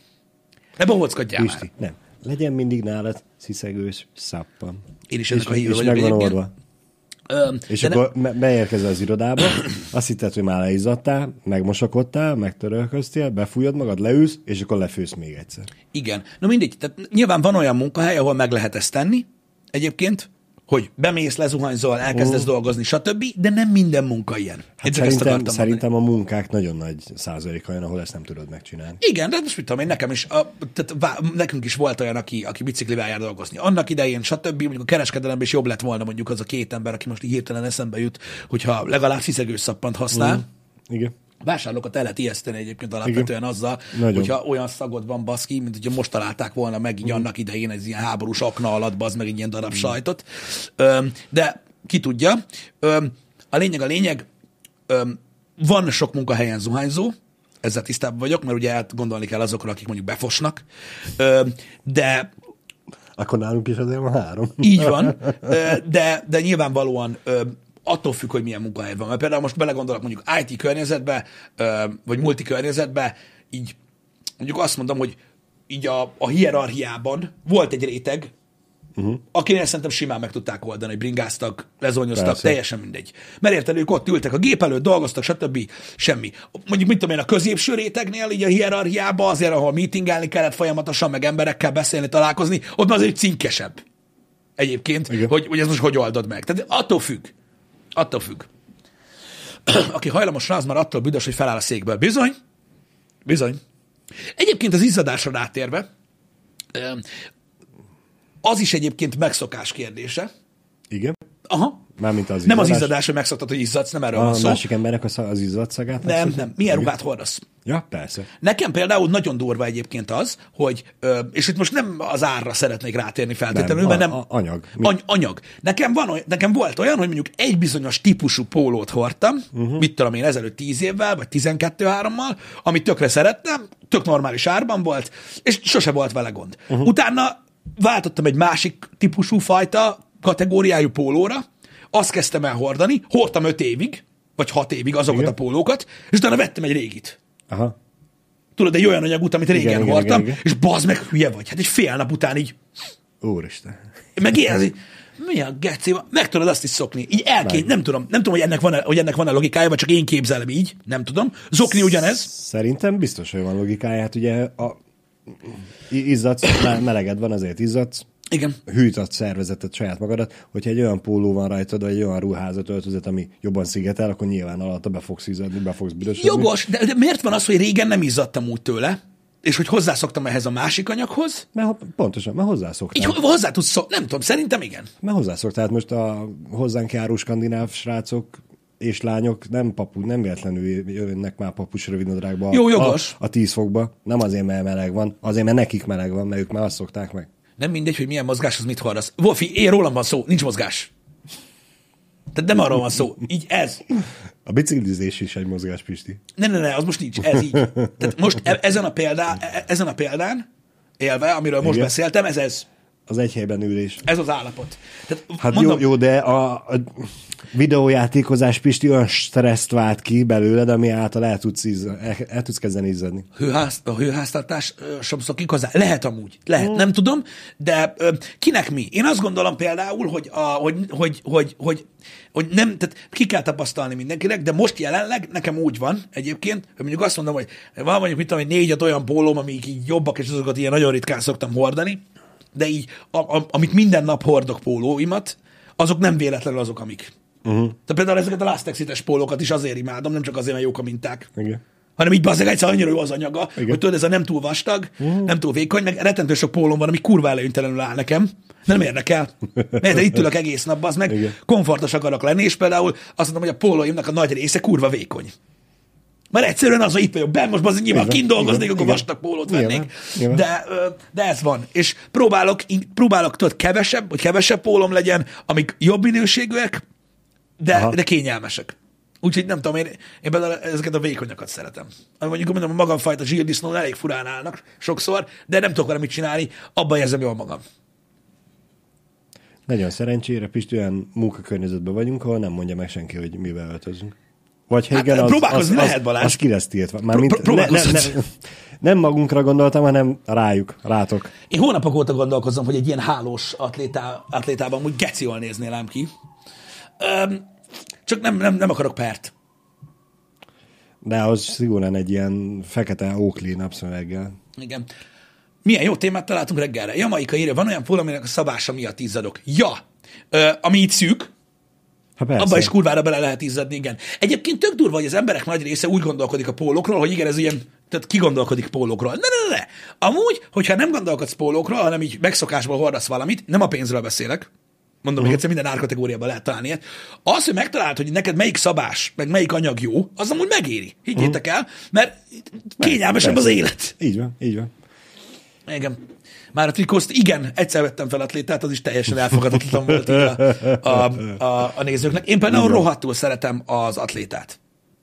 Ne bohóckodjál már. Nem. Legyen mindig nálad sziszegős szappan. Én is ennek a hívő vagyok egyébként. Öm, és akkor ne... beérkezel az irodába, azt hitted, hogy már leizzadtál, megmosakodtál, megtörölköztél, befújod magad, leülsz, és akkor lefősz még egyszer. Igen. No mindegy, tehát nyilván van olyan munkahely, ahol meg lehet ezt tenni, egyébként, hogy bemész, lezuhanyzol, elkezdesz uh. dolgozni, stb., de nem minden munka ilyen. Hát szerintem, szerintem a munkák nagyon nagy százalék olyan, ahol ezt nem tudod megcsinálni. Igen, de most mit tudom én, nekem is, a, tehát vá, nekünk is volt olyan, aki, aki biciklivel jár dolgozni. Annak idején, stb., mondjuk a kereskedelemben is jobb lett volna mondjuk az a két ember, aki most így hirtelen eszembe jut, hogyha legalább sziszegős szappant használ. Uh. Igen. Vásárlókat el lehet ijeszteni egyébként alapvetően igen. azzal, nagyon. Hogyha olyan szagod van, baszki, mint hogyha most találták volna meg így mm. annak idején ez ilyen háborús akna alatt, bazd meg egy ilyen darab mm. sajtot. Öm, de ki tudja. Öm, a lényeg a lényeg, öm, van sok munkahelyen zuhányzó, ezzel tisztában vagyok, mert ugye hát gondolni kell azokra, akik mondjuk befosnak, öm, de akkor nálunk is azért van három. Így van, de, de nyilvánvalóan attól függ, hogy milyen munkahely van. Mert például most belegondolok mondjuk í té környezetbe, vagy multi környezetbe, így mondjuk azt mondom, hogy így a, a hierarchiában volt egy réteg, uh-huh. akinél szerintem simán meg tudták oldani, hogy bringáztak, lezonyoztak, persze. Teljesen mindegy. Mert érted, ők ott ültek a gép előtt, dolgoztak, stb. Semmi. Mondjuk, mit tudom én, a középső rétegnél, így a hierarchiában, azért, ahol meetingelni kellett folyamatosan, meg emberekkel beszélni, találkozni, ott már azért cinkesebb. Egyébként, hogy, hogy ez most hogy oldod meg. Tehát attól függ. Attól függ. Aki hajlamos rá, az már attól büdös, hogy feláll a székből. Bizony. Bizony. Egyébként az izzadásra rátérve, az is egyébként megszokás kérdése. Igen? Aha. Mármint az nem az izzadás, hogy megszoktad, hogy izzadsz, nem erről a van szó. A másik embernek az izzadszagát? Nem, nem. Milyen ruhát hordasz? Ja, persze. Nekem például nagyon durva egyébként az, hogy, és itt most nem az árra szeretnék rátérni feltétlenül, nem, mert nem... A, anyag. Any, anyag. Nekem, van, nekem volt olyan, hogy mondjuk egy bizonyos típusú pólót hordtam, uh-huh. mit tudom én, ezelőtt tíz évvel, vagy tizenkettő-hárommal, amit tökre szerettem, tök normális árban volt, és sose volt vele gond. Uh-huh. Utána váltottam egy másik típusú fajta kategóriájú pólóra, azt kezdtem el hordani, hordtam öt évig, vagy hat évig azokat igen. a pólókat, és utána vettem egy régit. Aha. Tudod, egy olyan anyagút, amit régen igen, hordtam, igen, igen. és bazd meg, hülye vagy. Hát egy fél nap után így... Úristen. Meg érzi, mi a geci, meg tudod azt is szokni. Így elként, nem tudom, nem tudom, hogy ennek van-e, hogy ennek van-e logikája, vagy csak én képzelem így, nem tudom. Zokni ugyanez. Szerintem biztos, hogy van logikája. Hát ugye a izzadsz, meleged van, azért izzadsz. Igen. hűtött szervezetet, saját magadat, hogyha egy olyan póló van rajtad, vagy egy olyan ruházat, öltözet, ami jobban szigetel, akkor nyilván alatta be fogsz izzadni, be fogsz büdösödni. Jogos, de, de miért van az, hogy régen nem izzadtam úgy tőle, és hogy hozzászoktam ehhez a másik anyaghoz? Mert pontosan, mert hozzászoktál. Így hozzá tudsz szok, nem tudom, szerintem igen. Mert hozzászoktál. Most a hozzánk járó skandináv srácok és lányok nem papu, nem véletlenül jönnek már papus rövidnadrágba Jó, jogos. A, a tíz fokba. Nem azért, mert meleg van, azért, mert nekik meleg van, mert ők már azt szokták meg. Nem mindegy, hogy milyen mozgáshoz mit hordasz. Wolfi, én rólam van szó, nincs mozgás. Tehát nem arról van szó. Így ez. A biciklizés is egy mozgás, Pisti. Ne, ne, ne, az most nincs. Ez így. Tehát most e- ezen a példán, e- ezen a példán élve, amiről most Igen. beszéltem, ez ez. Az egy helyben ülés. Ez az állapot. Tehát hát mondom, jó, jó, de a, a videójátékozás, Pisti, olyan stresszt vált ki belőled, ami által el tudsz, izza, el, el tudsz kezdeni izzadni. Hőház, a hőháztartás sem szokik hozzá. Lehet amúgy. Lehet, mm. nem tudom, de ö, kinek mi? Én azt gondolom például, hogy, a, hogy, hogy, hogy, hogy, hogy nem, tehát ki kell tapasztalni mindenkinek, de most jelenleg nekem úgy van egyébként, hogy mondjuk azt mondom, hogy van mondjuk, mit tudom, hogy négy-öt olyan pólóm, amik így jobbak, és azokat ilyen nagyon ritkán szoktam hordani, de így, a, a, amit minden nap hordok pólóimat, azok nem véletlenül azok, amik. Uh-huh. Tehát például ezeket a Lastex-ites pólókat is azért imádom, nem csak azért, mert jók a minták. Igen. Hanem így bazzeg egyszer annyira jó az anyaga, Igen. hogy tudod, ez a nem túl vastag, uh-huh. nem túl vékony, meg rettentő sok pólóm van, ami kurva előnytelenül áll nekem. Nem érdekel. Mert itt ülök egész nap, az meg Igen. komfortos akarok lenni, és például azt mondom, hogy a pólóimnak a nagy része kurva vékony. Mert egyszerűen az, hogy itt vagyok benn, most az nyilván kint dolgoznék, akkor vastag pólót vennék. Igen. De, de ez van. És próbálok, próbálok tudod, kevesebb, hogy kevesebb pólom legyen, amik jobb minőségűek, de, de kényelmesek. Úgyhogy nem tudom, én, én például ezeket a vékonyakat szeretem. Ami mondjuk, mondom, a magamfajta zsírdisznón elég furán állnak sokszor, de nem tudok vele mit csinálni, abban érzem jól magam. Nagyon szerencsére, Pisti, olyan munkakörnyezetben vagyunk, ahol nem mondja meg senki, hogy mivel öltözünk. Vagy ha igen, hát, az, próbálkozni az, lehet, Balázs. Az, az ki lesz tiltva. Már mint, ne, ne, ne, nem magunkra gondoltam, hanem rájuk, rátok. Én hónapok óta gondolkozom, hogy egy ilyen hálós atlétá, atlétában úgy geci jól néznél ám ki. Öm, csak nem, nem, nem akarok pert. De az szigorúan egy ilyen fekete Oakley napszöveggel. Igen. Milyen jó témát találtunk reggelre. Jamaika írja, van olyan pól, aminek a szabása miatt izzadok. Ja, Ö, ami így szűk, abba is kurvára bele lehet izzadni, igen. Egyébként tök durva, hogy az emberek nagy része úgy gondolkodik a pólókról, hogy igen, ez ilyen, tehát ki gondolkodik pólókról. Ne, ne, ne, ne. Amúgy, hogyha nem gondolkodsz pólókról, hanem így megszokásból hordasz valamit, nem a pénzről beszélek, mondom, uh-huh. még egyszer minden árkategóriában lehet találni ilyet. Az, hogy megtaláld, hogy neked melyik szabás, meg melyik anyag jó, az amúgy megéri. Higgyétek uh-huh. el, mert kényelmesebb az élet. Így van, így van. Igen. Már a trikózt, igen, egyszer vettem fel atlétát, az is teljesen elfogadhatatlan volt a, a, a, a nézőknek. Én például rohadtul szeretem az atlétát.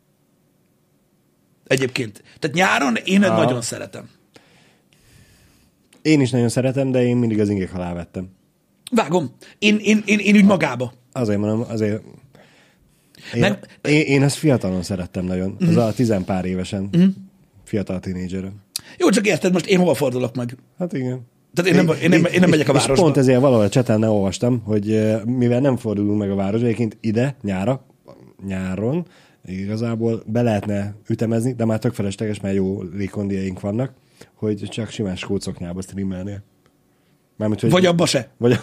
Egyébként. Tehát nyáron én ah. nagyon szeretem. Én is nagyon szeretem, de én mindig az ingek alá vettem. Vágom. Én, én, én, én úgy magába. Azért mondom, azért... Én, Meg... én, én ezt fiatalon szerettem nagyon. Mm. Az a tizenpár évesen. Mm. Fiatal tínédzserem. Jó, csak érted, most én hova fordulok meg? Hát igen. Tehát én nem, én nem, én nem megyek a városba. És pont ezért valahol a cseten olvastam, hogy mivel nem fordulunk meg a városba, egyébként ide, nyára, nyáron igazából be lehetne ütemezni, de már tök felesleges, mert jó légkondiaink vannak, hogy csak simán skótszoknyába streamelnél. Mármint, hogy vagy abba se. Vagy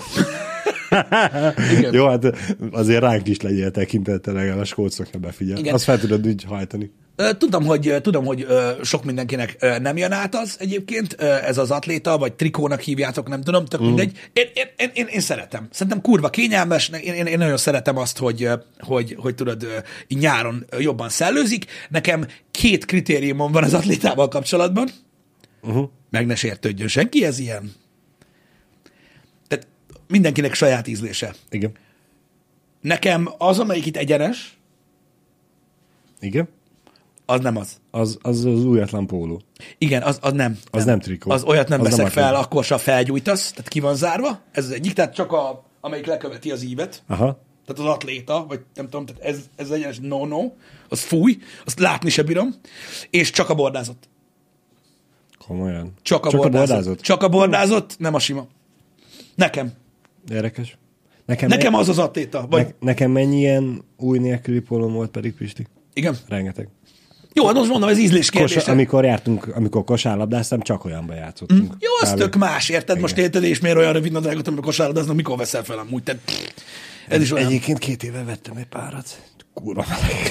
jó, hát azért ránk is legyél tekintettel, legalább a skótszoknya befigyel. Igen. Azt fel tudod úgy hajtani. Tudom, hogy, tudom, hogy sok mindenkinek nem jön át az egyébként, ez az atléta, vagy trikónak hívjátok, nem tudom, tök mm. mindegy. Én, én, én, én szeretem. Szerintem kurva kényelmes, én, én, én nagyon szeretem azt, hogy, hogy, hogy tudod, így nyáron jobban szellőzik. Nekem két kritériumom van az atlétával kapcsolatban. Uh-huh. Meg ne sértődjön senki, ez ilyen. Tehát mindenkinek saját ízlése. Igen. Nekem az, amelyik itt egyenes, igen. Az nem az. Az az, az újatlan póló. Igen, az, az nem. Az nem, nem trikó. Az olyat nem az veszek nem fel, akkor se felgyújtasz, tehát ki van zárva. Ez az egyik, tehát csak a, amelyik leköveti az ívet. Aha. Tehát az atléta, vagy nem tudom, tehát ez, ez egyenes no-no, az fúj, azt látni se bírom, és csak a bordázott. Komolyan. Csak a, csak bordázott. a bordázott. Csak a bordázott, nem a sima. Nekem. Érdekes. Nekem, Nekem az az atléta. Vagy... Ne, nekem mennyi ilyen új nélküli pólóm volt pedig, Pisti? Igen. Rengeteg. Jó, hát most mondom, ez ízlés kérdése. Kos, amikor jártunk, amikor kosárlabdáztam, csak olyanba játszottunk. Mm. Jó, az tök más, érted? Igen. Most érted, és miért olyan rövid nadrágot, amikor kosárlabdáznak, mikor veszel fel amúgy? Te, ez is olyan. Egyébként két éve vettem egy párat. Kurva meleg.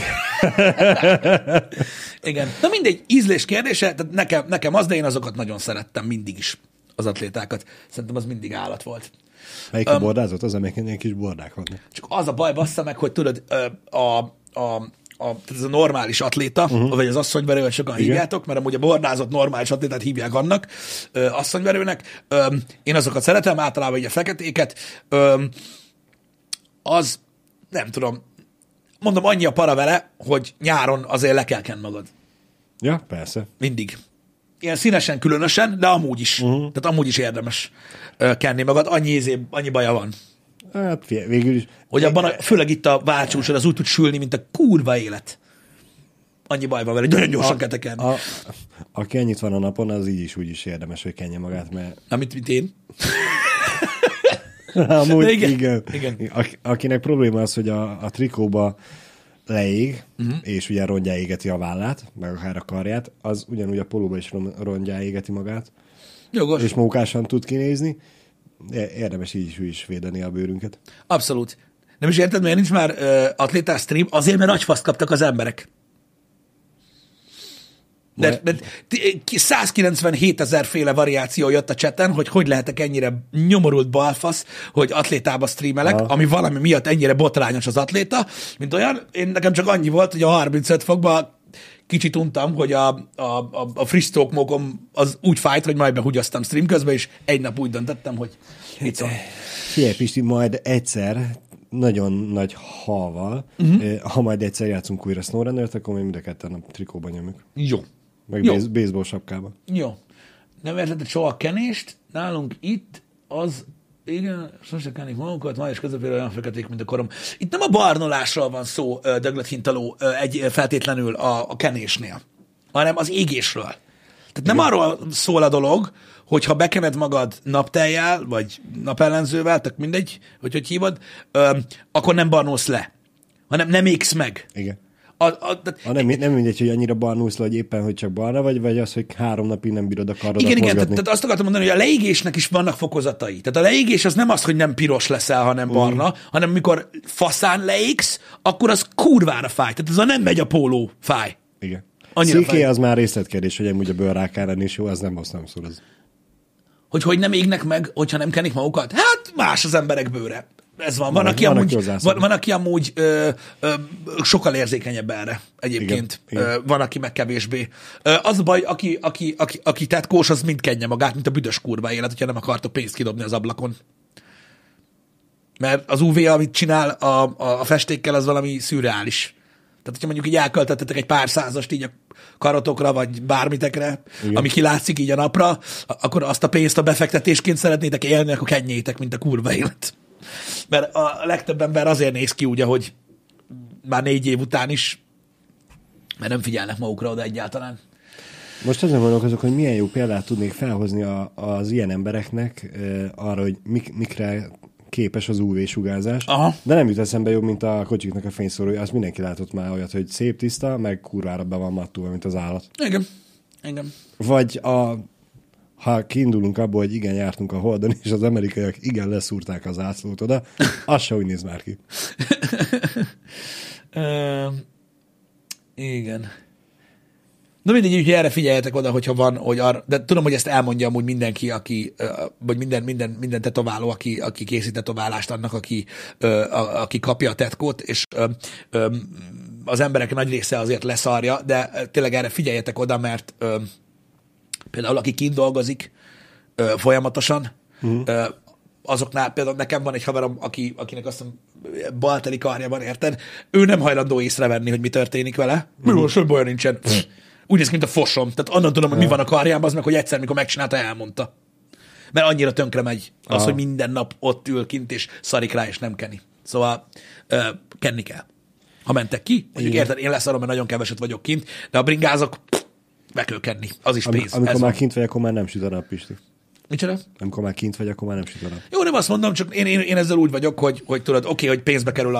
Igen. Na mindegy, ízlés kérdése, tehát nekem, nekem az, de én azokat nagyon szerettem mindig is, az atlétákat. Szerintem az mindig állat volt. Melyik um, a bordázott? Az, amelyiken ilyen kis bordák vannak. Csak az a baj, bassza meg, hogy tudod, a, a, a A, ez a normális atléta, uh-huh. vagy az asszonyverő, vagy sokan igen. hívjátok, mert amúgy a bordázott normális atlétát hívják annak, ö, asszonyverőnek. Ö, én azokat szeretem, általában így a feketéket. Ö, az, nem tudom, mondom, annyi a para vele, hogy nyáron azért le kell kenni magad. Ja, persze. Mindig. Ilyen színesen, különösen, de amúgy is. Uh-huh. Tehát amúgy is érdemes ö, kenni magad. Annyi, izé, annyi baja van. Hát végül is. Hogy abban, a, főleg itt a váltsúsod, az úgy tud sülni, mint a kurva élet. Annyi baj van vele, nagyon gyorsan kell tekerni. A, a, aki ennyit van a napon, az így is úgy is érdemes, hogy kenje magát, mert... Na, mint, mint én. Amúgy igen. igen. igen. Akinek probléma az, hogy a, a trikóba leég, uh-huh. és ugye rongyá égeti a vállát, meg akár a karját, az ugyanúgy a polóba is rongyá égeti magát. Jogos. És mókásan tud kinézni. Érdemes így is, is védeni a bőrünket. Abszolút. Nem is érted, miért nincs már uh, atlétás stream? Azért, mert nagy faszt kaptak az emberek. De, de százkilencvenhét ezer féle variáció jött a chaten, hogy hogy lehetek ennyire nyomorult balfasz, hogy atlétába streamelek, aha. ami valami miatt ennyire botrányos az atléta, mint olyan, én nekem csak annyi volt, hogy a harmincöt fokban kicsit untam, hogy a, a, a, a free stroke mogom az úgy fájt, hogy majd behugyaztam stream közben, és egy nap úgy döntöttem, hogy itt van. Figyelj, Pisti, majd egyszer nagyon nagy halval, uh-huh. ha majd egyszer játszunk újra SnowRunner-t, akkor még mind a ketten a trikóban nyomjuk. Jó. Meg Jó. baseball sapkába. Jó. Nem érted soha a kenést? Nálunk itt az, igen, sose kennék magukat, ma és közepére olyan feketék, mint a korom. Itt nem a barnolásról van szó, Döglött Hintaló, egy feltétlenül a, a kenésnél, hanem az égésről. Tehát nem igen. arról szól a dolog, hogy ha bekened magad naptejjel, vagy napellenzővel, tehát mindegy, hogy hogy hívod, akkor nem barnolsz le, hanem nem égsz meg. Igen. A, a, de, a nem, nem mindegy, hogy annyira barnulsz le, hogy éppen, hogy csak barna vagy, vagy az, hogy három napig nem bírod a karodat igen, mozgatni. igen, tehát, tehát azt akartam mondani, hogy a leégésnek is vannak fokozatai. Tehát a leégés az nem az, hogy nem piros leszel, hanem barna, mm. hanem amikor faszán leégsz, akkor az kurvára fáj. Tehát ez a nem megy a póló fáj. Igen. Széké az már részletkérdés, hogy amúgy a bőrrákán is jó, az nem azt nem szól az. Hogy hogy nem égnek meg, hogyha nem kenik magukat? Hát más az emberek bőre. Ez van. Van, van, aki, van, amúgy, van, van aki amúgy ö, ö, sokkal érzékenyebb erre egyébként. Igen, igen. Ö, van, aki meg kevésbé. Ö, az a baj, aki, aki, aki, aki tetkós, az mind kenje magát, mint a büdös kurva élet, hogyha nem akartok pénzt kidobni az ablakon. Mert az ú vé, amit csinál a, a, a festékkel, az valami szürreális. Tehát, hogyha mondjuk így elköltettetek egy pár százast így a karotokra, vagy bármitekre, igen. ami kilátszik így a napra, akkor azt a pénzt a befektetésként szeretnétek élni, akkor kenjétek, mint a kurva élet. Mert a legtöbb ember azért néz ki úgy, ahogy már négy év után is, mert nem figyelnek magukra oda egyáltalán. Most azon gondolkozok, hogy milyen jó példát tudnék felhozni a, az ilyen embereknek e, arra, hogy mik, mikre képes az ú vé-sugárzás. Aha. De nem jut eszembe jobb, mint a kocsiknak a fényszórója. Azt mindenki látott már olyat, hogy szép tiszta, meg kurvára be van mattulva, mint az állat. Igen. Igen. Vagy a ha kiindulunk abból, hogy igen, jártunk a Holdon, és az amerikaiak igen leszúrták az ászlót oda, az se úgy néz már ki. uh, igen. Na mindegy, hogy erre figyeljetek oda, hogyha van, hogy arra, de tudom, hogy ezt elmondja amúgy mindenki, aki, vagy minden, minden, minden tetováló, aki, aki készít tetoválást annak, aki, a, aki kapja a tetkót, és az emberek nagy része azért leszarja, de tényleg erre figyeljetek oda, mert például aki kint dolgozik ö, folyamatosan, uh-huh. ö, azoknál például nekem van egy haverom, aki, akinek azt mondom, balteli karja van, érted? Ő nem hajlandó észrevenni, hogy mi történik vele. Uh-huh. Mi semmi olyan nincsen. Úgy néz, mint a fosom. Tehát onnan tudom, hogy mi van a karjában, az meg, hogy egyszer, mikor megcsinálta, elmondta. Mert annyira tönkre megy az, uh-huh. hogy minden nap ott ül kint, és szarik rá, és nem keni. Szóval ö, kenni kell. Ha mentek ki, mondjuk érted, én leszarom, mert nagyon keveset vagyok kint, de a bringázok, pff, meg kell kenni. Az is pénz. Amikor ez már van. Kint vagy, akkor már nem süt a nap, Pisti. Micsoda? Amikor már kint vagy, akkor már nem süt a nap. Jó, nem azt mondom, csak én, én, én ezzel úgy vagyok, hogy, hogy tudod, oké, okay, hogy pénzbe kerül a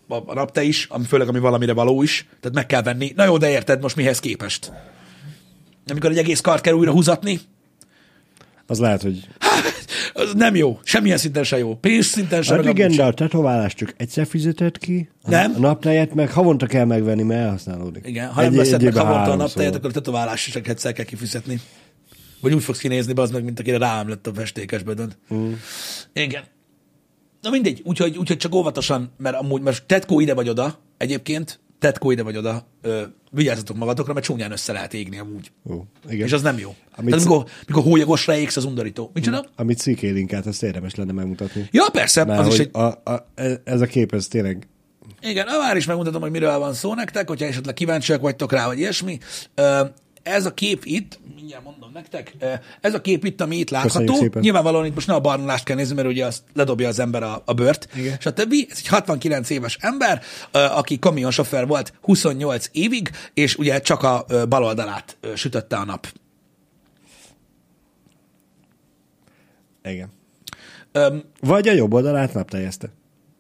a, a napte is, ami főleg ami valamire való is, tehát meg kell venni. Na jó, de érted most mihez képest? Amikor egy egész kart kell újra húzatni, Az lehet, hogy... az nem jó. Semmilyen szinten se jó. Pénz szinten se. Hát igen, de a tetoválást csak egyszer fizetett ki, nem? A naptáját meg havonta kell megvenni, mert elhasználódik. Igen, ha nem veszed meg havonta a naptáját, akkor a tetoválás is csak egyszer kell kifizetni. Vagy úgy fogsz kinézni, az meg, mint akire rám lett a festékes bedönt. Mm. Igen. Na mindegy, úgyhogy, úgyhogy csak óvatosan, mert amúgy, mert tetkó ide vagy oda, egyébként, tetkó ide vagy oda, ö, vigyázzatok magatokra, mert csúnyán össze lehet égni amúgy. Ó, igen. És az nem jó. Amit Tehát, mikor, mikor hólyagosra égsz, az undorító. Micsoda? Amit szikélink azt érdemes lenne megmutatni. Ja, persze. Mert az is hogy egy... a, a, ez a kép, ez tényleg... Igen, már is megmutatom, hogy miről van szó nektek, hogyha esetleg kíváncsiak vagytok rá, vagy ilyesmi. Ez a kép itt, mindjárt mondom nektek, ez a kép itt, ami itt látható. Nyilvánvalóan itt most nem a barnulást kell nézni, mert ugye azt ledobja az ember a, a bőrt, igen. És a többi. Ez egy hatvankilenc éves ember, aki kamionsofőr volt huszonnyolc évig, és ugye csak a bal oldalát sütötte a nap. Igen. Um, Vagy a jobb oldalát napteljeszte.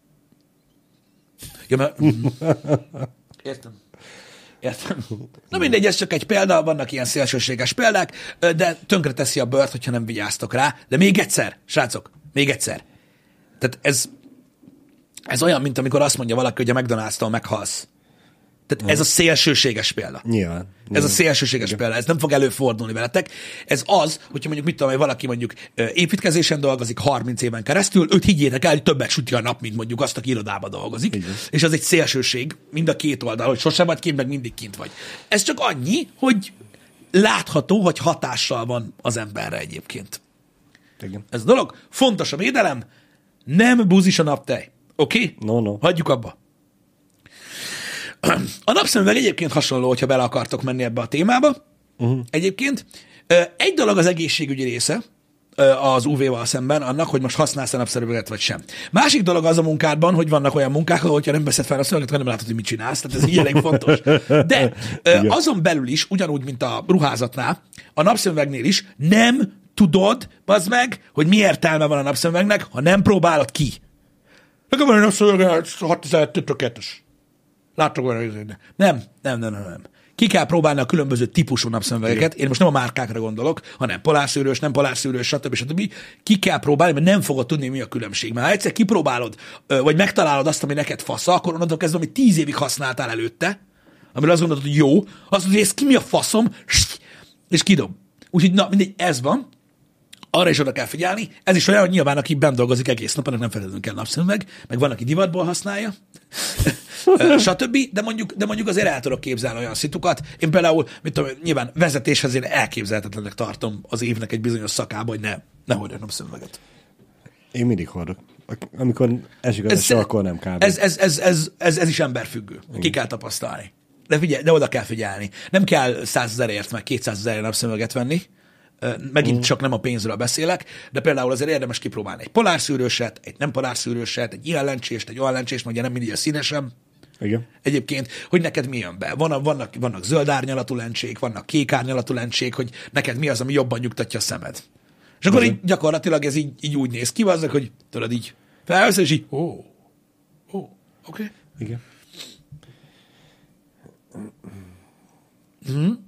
Ja, mert... Értem. Értem. Na mindegy, ez csak egy példa, vannak ilyen szélsőséges példák, de tönkre teszi a bőrt, hogyha nem vigyáztok rá. De még egyszer, srácok, még egyszer. Tehát ez, ez olyan, mint amikor azt mondja valaki, hogy a McDonald's-tól meghalsz. Tehát hmm. ez a szélsőséges példa. Nyilván. nyilván. Ez a szélsőséges Igen. példa, ez nem fog előfordulni veletek. Ez az, hogyha mondjuk, mit tudom, hogy valaki mondjuk építkezésen dolgozik harminc éven keresztül, őt higgyétek el, hogy többet süti a nap, mint mondjuk azt, aki irodába dolgozik. Igen. És az egy szélsőség, mind a két oldal, hogy sosem vagy kint, meg mindig kint vagy. Ez csak annyi, hogy látható, hogy hatással van az emberre egyébként. Igen. Ez a dolog. Fontos a védelem, nem buzis a naptej. Oké? Okay? No, no. Hagyjuk abba. A napszemüveg egyébként hasonló, hogyha bele akartok menni ebbe a témába. Uh-huh. Egyébként egy dolog az egészségügyi része az ú vé-val szemben annak, hogy most használsz a napszemüveget vagy sem. Másik dolog az a munkádban, hogy vannak olyan munkák, ahol ha nem veszed fel a napszemüveget, nem látod, hogy mit csinálsz. Tehát ez így elég fontos. De azon belül is, ugyanúgy, mint a ruházatnál, a napszemüvegnél is nem tudod, bazd meg, hogy mi értelme van a napszemüvegnek, ha nem próbálod ki. Nekem van egy napszemüveg, hat tizenkettő tökéletes. Láttok olyan, hogy nem, nem, nem, nem, nem. Ki kell próbálni a különböző típusú napszemüvegeket. Én most nem a márkákra gondolok, hanem polárszűrős, nem polárszűrős, stb. stb. Ki kell próbálni, mert nem fogod tudni, mi a különbség. Mert ha egyszer kipróbálod, vagy megtalálod azt, ami neked fasza, akkor onnantól kezdve, amit tíz évig használtál előtte, amiről azt gondolod, hogy jó, azt mondod, hogy ez ki mi a faszom, és kidob. Úgyhogy na, mindegy, ez van. Arra is oda kell figyelni. Ez is olyan, hogy nyilván, aki bent dolgozik egész nap, annak nem feltétlenül kell napszemüveg, meg van, aki divatból használja, stb. De mondjuk, de mondjuk azért el tudok képzelni olyan szitukat. Én például, mit tudom, nyilván vezetéshez én elképzelhetetlennek tartom az évnek egy bizonyos szakába, hogy ne, ne hordjak napszemüveget. Én mindig hordok. Amikor esik az eső, akkor nem kb. Ez, ez, ez, ez, ez, ez is emberfüggő. Igen. Ki kell tapasztalni. De, figyelj, de oda kell figyelni. Nem kell százezerért, meg kétszázezerért napszemüveget venni. Megint mm. csak nem a pénzről beszélek, de például azért érdemes kipróbálni egy polárszűrőset, egy nem polárszűrőset, egy ilyen lencsést, egy olyan lencsést, mondja nem mindig a színesem. Igen. Egyébként, hogy neked mi jön be. Van, vannak, vannak zöld árnyalatú lencsék, vannak kék árnyalatú lencsék, hogy neked mi az, ami jobban nyugtatja a szemed. És akkor így, gyakorlatilag ez így, így úgy néz ki, azzak, hogy tudod így felvesz, és így, ó, ó, oké. Okay. Igen. Mm.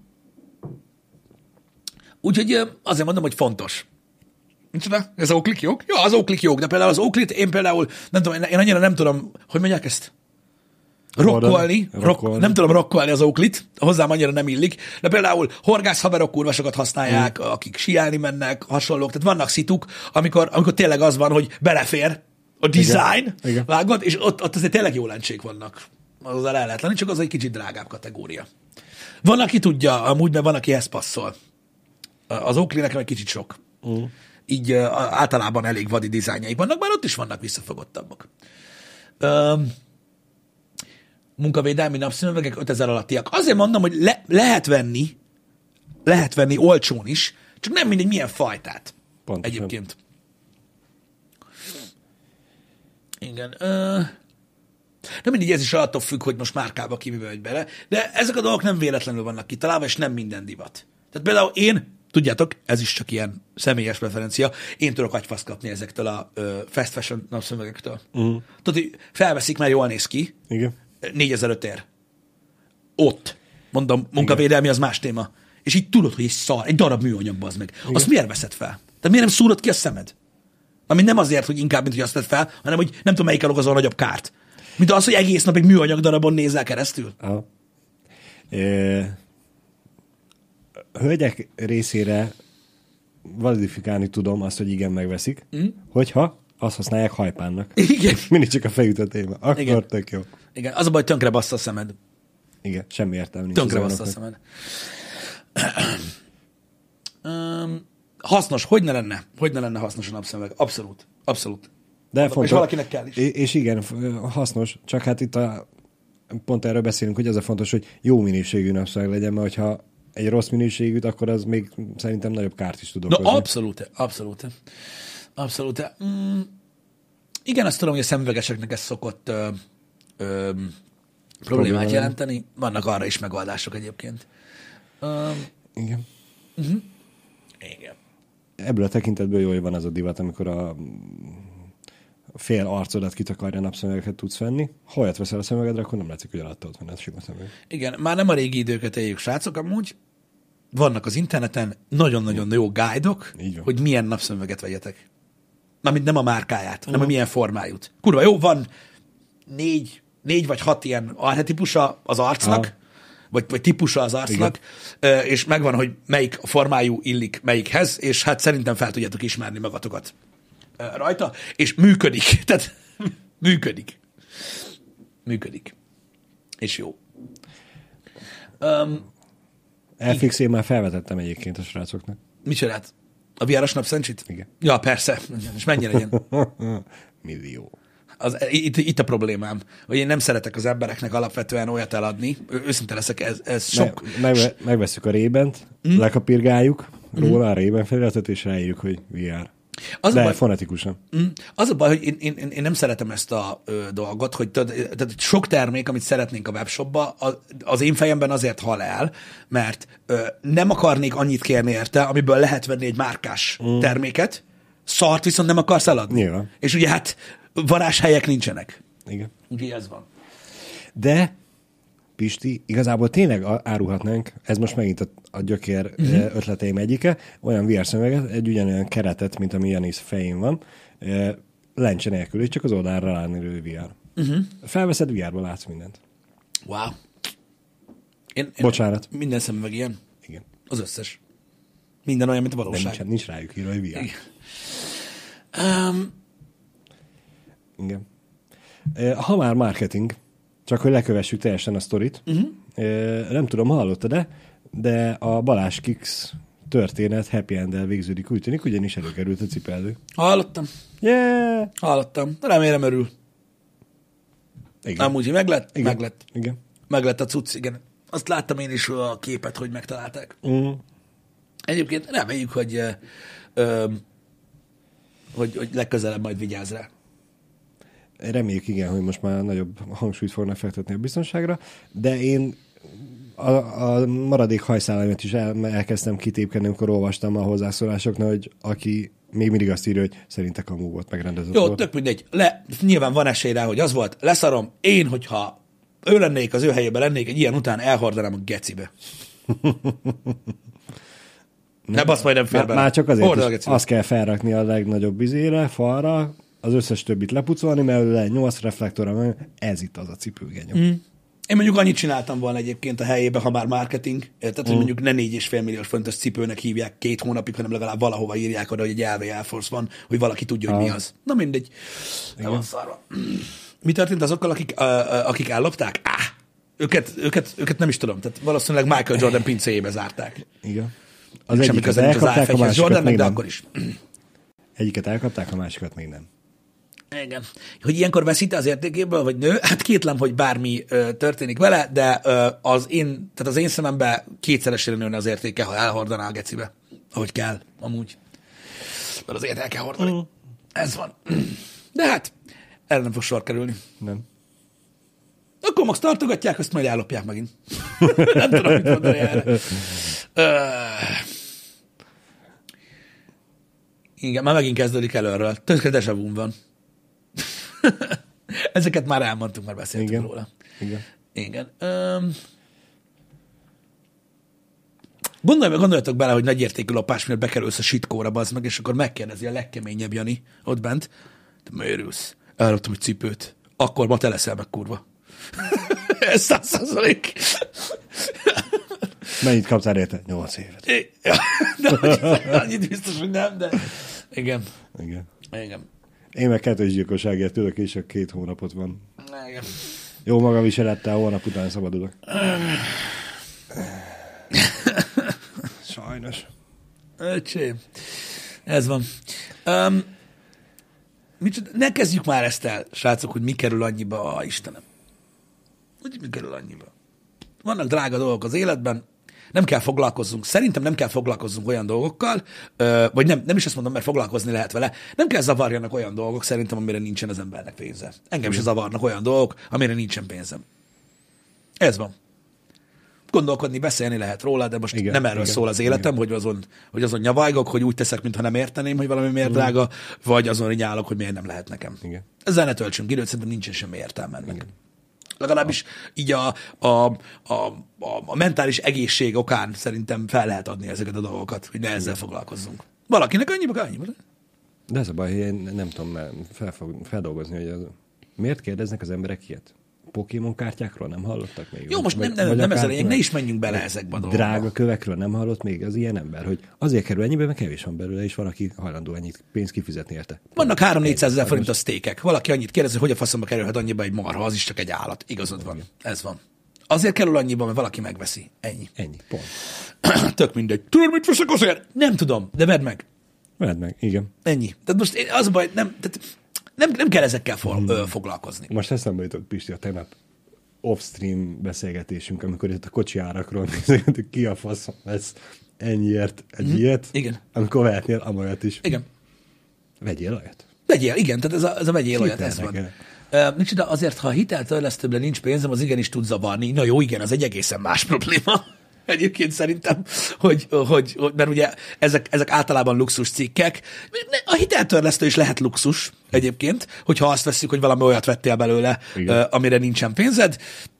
Úgyhogy azért mondom, hogy fontos. Micsoda? Ez az Oaklik jók? Ja, az Oaklik jók, de például az Oaklit én például, nem tudom, én annyira nem tudom, hogy mondják ezt? Rokkolni. Rock, nem tudom rokkolni az Oaklit, hozzám annyira nem illik, de például horgász haverok kurvasokat használják, mm. akik siálni mennek, hasonlók, tehát vannak szituk, amikor, amikor tényleg az van, hogy belefér a design, igen. Igen. Vágod, és ott, ott azért tényleg jó lencsék vannak. Azzal el lehet lenni, csak az egy kicsit drágább kategória. Van, aki tudja, amúgy, mert van, akihez passzol. Az Oakley nekem egy kicsit sok. Mm. Így uh, általában elég vadi dizájnjai vannak, bár ott is vannak visszafogottabbak. Um, munkavédelmi napszemüvegek ötezer alattiak. Azért mondom, hogy le, lehet venni, lehet venni olcsón is, csak nem mindegy milyen fajtát. Pontosan. Egyébként. Igen. Uh, nem mindig ez is attól függ, hogy most márkába ki mivel vagy bele, de ezek a dolgok nem véletlenül vannak kitalálva, és nem minden divat. Tehát például én tudjátok, ez is csak ilyen személyes preferencia. Én tudok agyfaszt kapni ezektől a ö, fast fashion napszemüvegektől. Uh-huh. Tudod, hogy felveszik, mert jól néz ki. Igen. négyezer-öt ér. Ott. Mondom, munkavédelmi az más téma. És így tudod, hogy egy szar, egy darab műanyagba az meg. Igen. Azt miért veszed fel? Tehát miért nem szúrod ki a szemed? Ami nem azért, hogy inkább, mint hogy azt vedd fel, hanem hogy nem tudom, melyikkel okozol a nagyobb kárt. Mint az, hogy egész nap egy műanyag darabon nézel keresztül. Aha. E- hölgyek részére validifikálni tudom azt, hogy igen, megveszik, mm. hogyha azt használják hajpánnak. Igen. Mindig csak a fejüt a téma. Akkor igen. Tök jó. Igen, az a baj, tönkre bassza a szemed. Igen, semmi értelme nincs. Tönkre bassza a szemed. um, hasznos, hogy ne lenne? Hogy ne lenne hasznos a napszemüveg? Abszolút. Abszolút. De Mondom, fontos, és valakinek kell is. És igen, hasznos, csak hát itt a, pont erről beszélünk, hogy az a fontos, hogy jó minőségű napszemüveg legyen, mert hogyha egy rossz minőségűt, akkor az még szerintem nagyobb kárt is tud okozni. No, abszolút, abszolút. Abszolút. Mm, igen, azt tudom, hogy a szemüvegeseknek ez szokott ö, ö, problémát Probléma jelenteni. Vannak arra is megoldások egyébként. Ö, igen. Uh-huh. Igen. Ebből a tekintetből jó, hogy van az a divat, amikor a fél arcodat kitakarja napszemüvegeket tudsz venni. Ha olyat veszel a szemüvegedre, akkor nem látszik, hogy alatta ott van ez sima szemüveg. Igen, már nem a régi időket éljük, srácok, amúgy. Vannak az interneten nagyon-nagyon jó guide-ok, hogy milyen napszemüveget vegyetek. Mármint nem a márkáját, hanem uh-huh. a milyen formájút. Kurva jó, van négy, négy vagy hat ilyen archetipusa az arcnak, uh-huh. vagy, vagy típusa az arcnak, igen. És megvan, hogy melyik formájú illik melyikhez, és hát szerintem fel tudjátok ismerni magatokat rajta, és működik. Tehát működik. Működik. És jó. Um, ef iksz én már felvetettem egyébként a srácoknak. Micsodát? A vé er-os napszencsit? Igen. Ja, persze. És mennyire legyen? Millió. Az, itt, itt a problémám, hogy én nem szeretek az embereknek alapvetően olyat eladni. Őszinte leszek, ez, ez sok... Me, meg, megveszük a Ray-Bant, mm. lekapirgáljuk mm. róla a Ray-Ban feliratot, és ráírjuk, hogy vé er. Az De baj, fonetikusan. Mm, az a baj, hogy én, én, én nem szeretem ezt a ö, dolgot, hogy tehát sok termék, amit szeretnénk a webshopba, az, az én fejemben azért hal el, mert ö, nem akarnék annyit kérni érte, amiből lehet venni egy márkás mm. terméket, szart viszont nem akarsz eladni. Nyilván. És ugye hát varázshelyek nincsenek. Igen. Úgyhogy ez van. De, Pisti, igazából tényleg árulhatnánk, ez most megint a, a gyökér uh-huh. ötleteim egyike, olyan vé er szemüveget, egy ugyanolyan keretet, mint ami Janis fején van, lencse nélkül, és csak az oldalra ránéző vé er. Uh-huh. Felveszed, vé er-ből látsz mindent. Wow. Én, én Bocsánat. Minden szemüveg ilyen? Igen. Az összes. Minden olyan, mint a valóság. De nincs, nincs rájuk írva, hogy vé er. Igen. Um, Igen. Ha már marketing, csak hogy lekövessük teljesen a sztorit, uh-huh. nem tudom, hallottad-e, de a Balázs Kix történet happy end-el végződik, úgy tűnik, ugyanis előkerült a cipelő. Hallottam. Yeah! Hallottam. Remélem örül. Igen. Amúgy meg lett? Igen. Meg lett. Igen. Meg lett a cucc, igen. Azt láttam én is a képet, hogy megtalálták. Uh-huh. Egyébként reméljük, hogy, ö, hogy, hogy legközelebb majd vigyáz rá. Reméljük, igen, hogy most már nagyobb hangsúlyt fognak fektetni a biztonságra, de én a, a maradék hajszálamat is el, elkezdtem kitépkedni, amikor olvastam a hozzászólásoknak, hogy aki még mindig azt írja, hogy szerinte kamu volt, megrendezett Jó, volt. tök mindegy. Le, nyilván van esély rá, hogy az volt. Leszarom. Én, hogyha ő lennék, az ő helyében lennék, egy ilyen után elhordanám a gecibe. Ne basz, majd nem fér bele. Már csak azért is azt kell felrakni a legnagyobb izére, falra, az összes többit lepucolni, mert le nyolc reflektorra, ez itt az a cipőgenyom. Mm. Én mondjuk annyit csináltam volna egyébként a helyébe, ha már marketing, tehát mm. hogy mondjuk ne négy és fél milliós fontos cipőnek hívják két hónapig, hanem legalább valahova írják oda, hogy egy elvé Air van, hogy valaki tudja, hogy ah. mi az. Na mindegy. Nem van szarva. Mi történt azokkal, akik, uh, uh, akik ellopták? Á, őket, őket, őket nem is tudom. Tehát valószínűleg Michael Jordan pincéjébe zárták. Igen. Az egyiket elkapták, a másikat Jordannek, még de nem. akkor is. Egyiket elkapták, a másikat még nem. Igen. Hogy ilyenkor veszít az értékéből, vagy nő? Hát kétlem, hogy bármi ö, történik vele, de ö, az én, tehát az én szememben kétszeresére nőne az értéke, ha elhordaná a gecibe. Ahogy kell, amúgy. Mert azért el kell hordani. Mm. Ez van. De hát, erre nem fog sor kerülni. Nem. Akkor most tartogatják, azt majd ellopják megint. Nem tudom, mit mondani erre. Ö... Igen, már megint kezdődik előről. Tökre deja vu van. Ezeket már elmondtuk, már beszéltünk Igen. róla. Igen. Igen. Um, Gondolj, gondoljatok bele, hogy nagyértékű lopás miatt bekerülsz a sitkóra, bazd meg, és akkor megkérdezi a legkeményebb Jani ott bent. Te miért Elloptam egy cipőt. Akkor ma te leszel meg, kurva. Ez száz százalék. Mennyit kaptál érte? Nyolc évet. Ja, de annyit biztos, hogy nem, de igen. Igen. Igen. Én meg kettős gyilkosságért tudok, és csak két hónapot van. Igen. Jó magam is elettel, holnap után szabadulok. Sajnos. Öcsém. Ez van. Um, micsoda, ne kezdjük már ezt el, srácok, hogy mi kerül annyiba, a Istenem. Hogy mi kerül annyiba? Vannak drága dolgok az életben, nem kell foglalkozzunk, szerintem nem kell foglalkozzunk olyan dolgokkal, vagy nem, nem is azt mondom, mert foglalkozni lehet vele, nem kell zavarjanak olyan dolgok szerintem, amire nincsen az embernek pénze. Engem is zavarnak olyan dolgok, amire nincsen pénzem. Ez van. Gondolkodni, beszélni lehet róla, de most igen, nem erről igen, szól az életem, hogy azon, hogy azon nyavajgok, hogy úgy teszek, mintha nem érteném, hogy valami miért igen. drága, vagy azon rinyálok, hogy miért nem lehet nekem. Igen. Ezzel ne töltsünk időt, szerintem nincsen semmi értelme ennek. Igen. Legalábbis így a, a, a, a, a mentális egészség okán szerintem fel lehet adni ezeket a dolgokat, hogy ne ezzel foglalkozzunk. Valakinek annyiba kell, annyiba. De ez a baj, hogy én nem tudom felfog, feldolgozni, hogy az, miért kérdeznek az emberek ilyet? Pokémon kártyákról nem hallottak még? Jó, most nem, nem, nem ezzel lényeg, ne is menjünk bele ezekbe a dolgokba. Drága kövekről nem hallott még az ilyen ember, hogy azért kerül ennyibe, mert kevés van belőle, és valaki hajlandó ennyit pénzt kifizetni érte. Vannak három-négyszázezer forint a sztékek. Valaki annyit kérdez, hogy hogy a faszomba kerülhet annyiba egy marha, az is csak egy állat. Igazad van. Ez van. Azért kerül annyiba, mert valaki megveszi. Ennyi. Ennyi, pont. Tök mindegy. Tudod, mit veszek azért? Nem tudom, de vedd meg. Vedd meg, igen. Ennyi. Tehát most én, az a baj, nem, tehát nem, nem kell ezekkel fo- hmm. ö, foglalkozni. Most eszembe jutott, Pisti, a tegnap off-stream beszélgetésünk, amikor itt a kocsi árakról nézünk, ki a faszom lesz ennyiért egy mm. ilyet, igen. amikor vehetnél amolyat is. Igen. Vegyél olyat. Vegyél, igen, tehát ez a, ez a vegyél olyat, ez van. Uh, micsoda, azért, ha a hiteltörlesztőből nincs pénzem, az igenis tud zavarni. Na jó, igen, az egy egészen más probléma. Egyébként szerintem, hogy, hogy, hogy mert ugye ezek, ezek általában luxus cikkek. A hiteltörlesztő is lehet luxus egyébként, hogyha azt veszik, hogy valami olyat vettél belőle, uh, amire nincsen pénzed.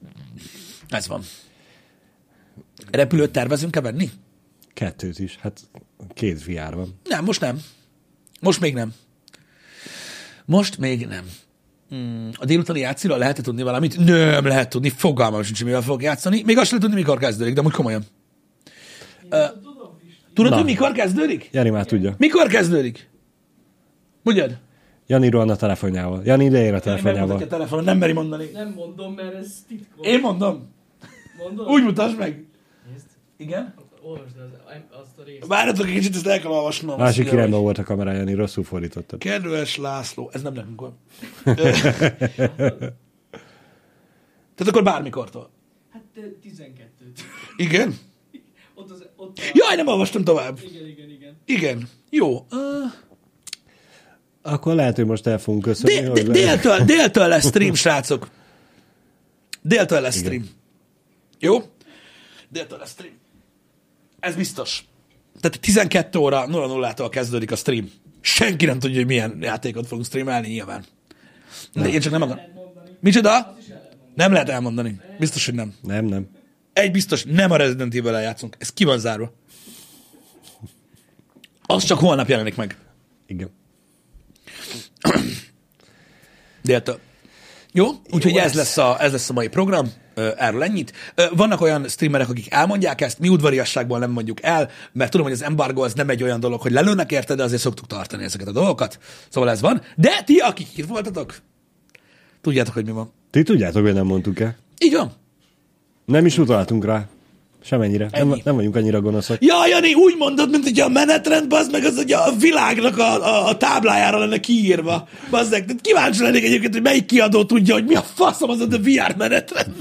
Ez van. Repülőt tervezünk-e venni? Kettőt is. Hát két vé er van. Nem, most nem. Most még nem. Most még nem. Hmm, a délutáni játsziról lehet tudni valamit? Nem lehet tudni, fogalmam sincs, mivel fogok játszani. Még azt lehet tudni, mikor kezdődik, de amúgy komolyan. Uh, tudod, hogy mikor kezdődik? Jani már tudja. Mikor kezdődik? Mondjad. Jani rohan a telefonjával. Jani ideér a telefonjával. Nem a telefonon, nem meri mondani. Nem mondom, mert ez titkos. Én mondom. Mondod? Úgy mutasd meg. Nézd. Igen? Olvasd az, azt a részt. Várjatok egy kicsit, ezt el kell olvasnom. Másik irányban volt a kamera, Jani, rosszul fordítottad. Kedves László, ez nem nekünk van. Tehát akkor bármikortól. Hát tizenkettőt. Igen? Ott az, ott a... Jaj, nem olvastam tovább. Igen, igen, igen. Igen. Jó. Uh... Akkor lehet, hogy most el fogunk köszönni. Dél, dél, déltől, déltől lesz stream, srácok. Déltől lesz igen. stream. Jó? Déltől lesz stream. Ez biztos. Tehát tizenkettő óra nulla nullától kezdődik a stream. Senki nem tudja, hogy milyen játékot fogunk streamelni, nyilván. De én csak nem akarom. Micsoda? Nem lehet elmondani. Biztos, hogy nem. Nem, nem. Egy biztos, nem a Resident Evil-el játszunk. Ez ki van zárva. Az csak holnap jelenik meg. Igen. Déltől. Jó? Úgyhogy ez lesz, a, ez lesz a mai program. Erről ennyit. Vannak olyan streamerek, akik elmondják ezt, mi udvariasságból nem mondjuk el, mert tudom, hogy az embargo az nem egy olyan dolog, hogy lelőnek érte, de azért szoktuk tartani ezeket a dolgokat. Szóval ez van. De ti, akik itt voltatok, tudjátok, hogy mi van. Ti tudjátok, hogy nem mondtuk el. Így van. Nem is utaltunk rá. Semennyire. Nem, nem vagyunk annyira gonoszak. Ja, Jani, úgy mondod, mint hogy a menetrend, bazd meg, az hogy a világnak a, a, a táblájára lenne kiírva. Bazd meg, tehát kíváncsi lennék egyébként, hogy melyik kiadó tudja, hogy mi a faszom az a vé er menetrend.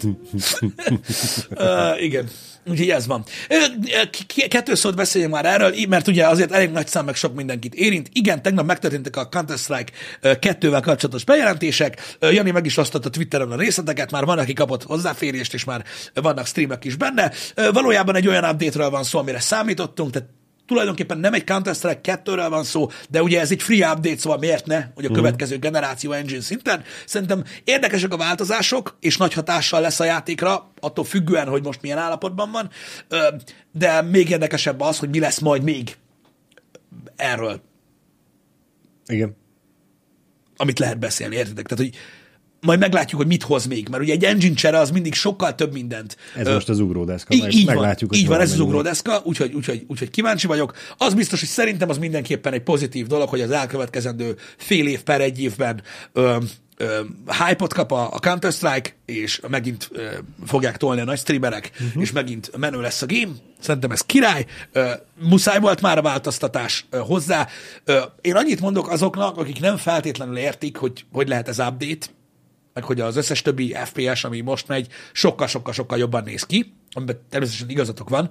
uh, igen. Úgyhogy ez van. Kettő szót beszéljünk már erről, mert ugye azért elég nagy szám meg sok mindenkit érint. Igen, tegnap megtörténtek a Counter-Strike kettővel kapcsolatos bejelentések. Jani meg is osztott a Twitteren a részleteket, már van, aki kapott hozzáférést, és már vannak streamek is benne. Valójában egy olyan update-ről van szó, amire számítottunk, tehát tulajdonképpen nem egy Counter-Strike kettőről van szó, de ugye ez egy free update, szóval miért ne, hogy a mm. következő generáció engine szinten. Szerintem érdekesek a változások, és nagy hatással lesz a játékra, attól függően, hogy most milyen állapotban van, de még érdekesebb az, hogy mi lesz majd még erről. Igen. Amit lehet beszélni, értitek? Tehát, hogy majd meglátjuk, hogy mit hoz még, mert ugye egy engine csere az mindig sokkal több mindent. Ez Ö, most az ugródeszka. Így, így meglátjuk, van, így van, ez az ugródeszka, úgyhogy, úgyhogy, úgyhogy kíváncsi vagyok. Az biztos, hogy szerintem az mindenképpen egy pozitív dolog, hogy az elkövetkezendő fél év per egy évben ö, ö, hype-ot kap a, a Counter-Strike, és megint ö, fogják tolni a nagy streamerek, uh-huh. és megint menő lesz a game. Szerintem ez király. Ö, muszáj volt már a változtatás ö, hozzá. Ö, én annyit mondok azoknak, akik nem feltétlenül értik, hogy hogy lehet ez update, meg hogy az összes többi ef pé es, ami most megy, sokkal-sokkal-sokkal jobban néz ki, amiben természetesen igazatok van.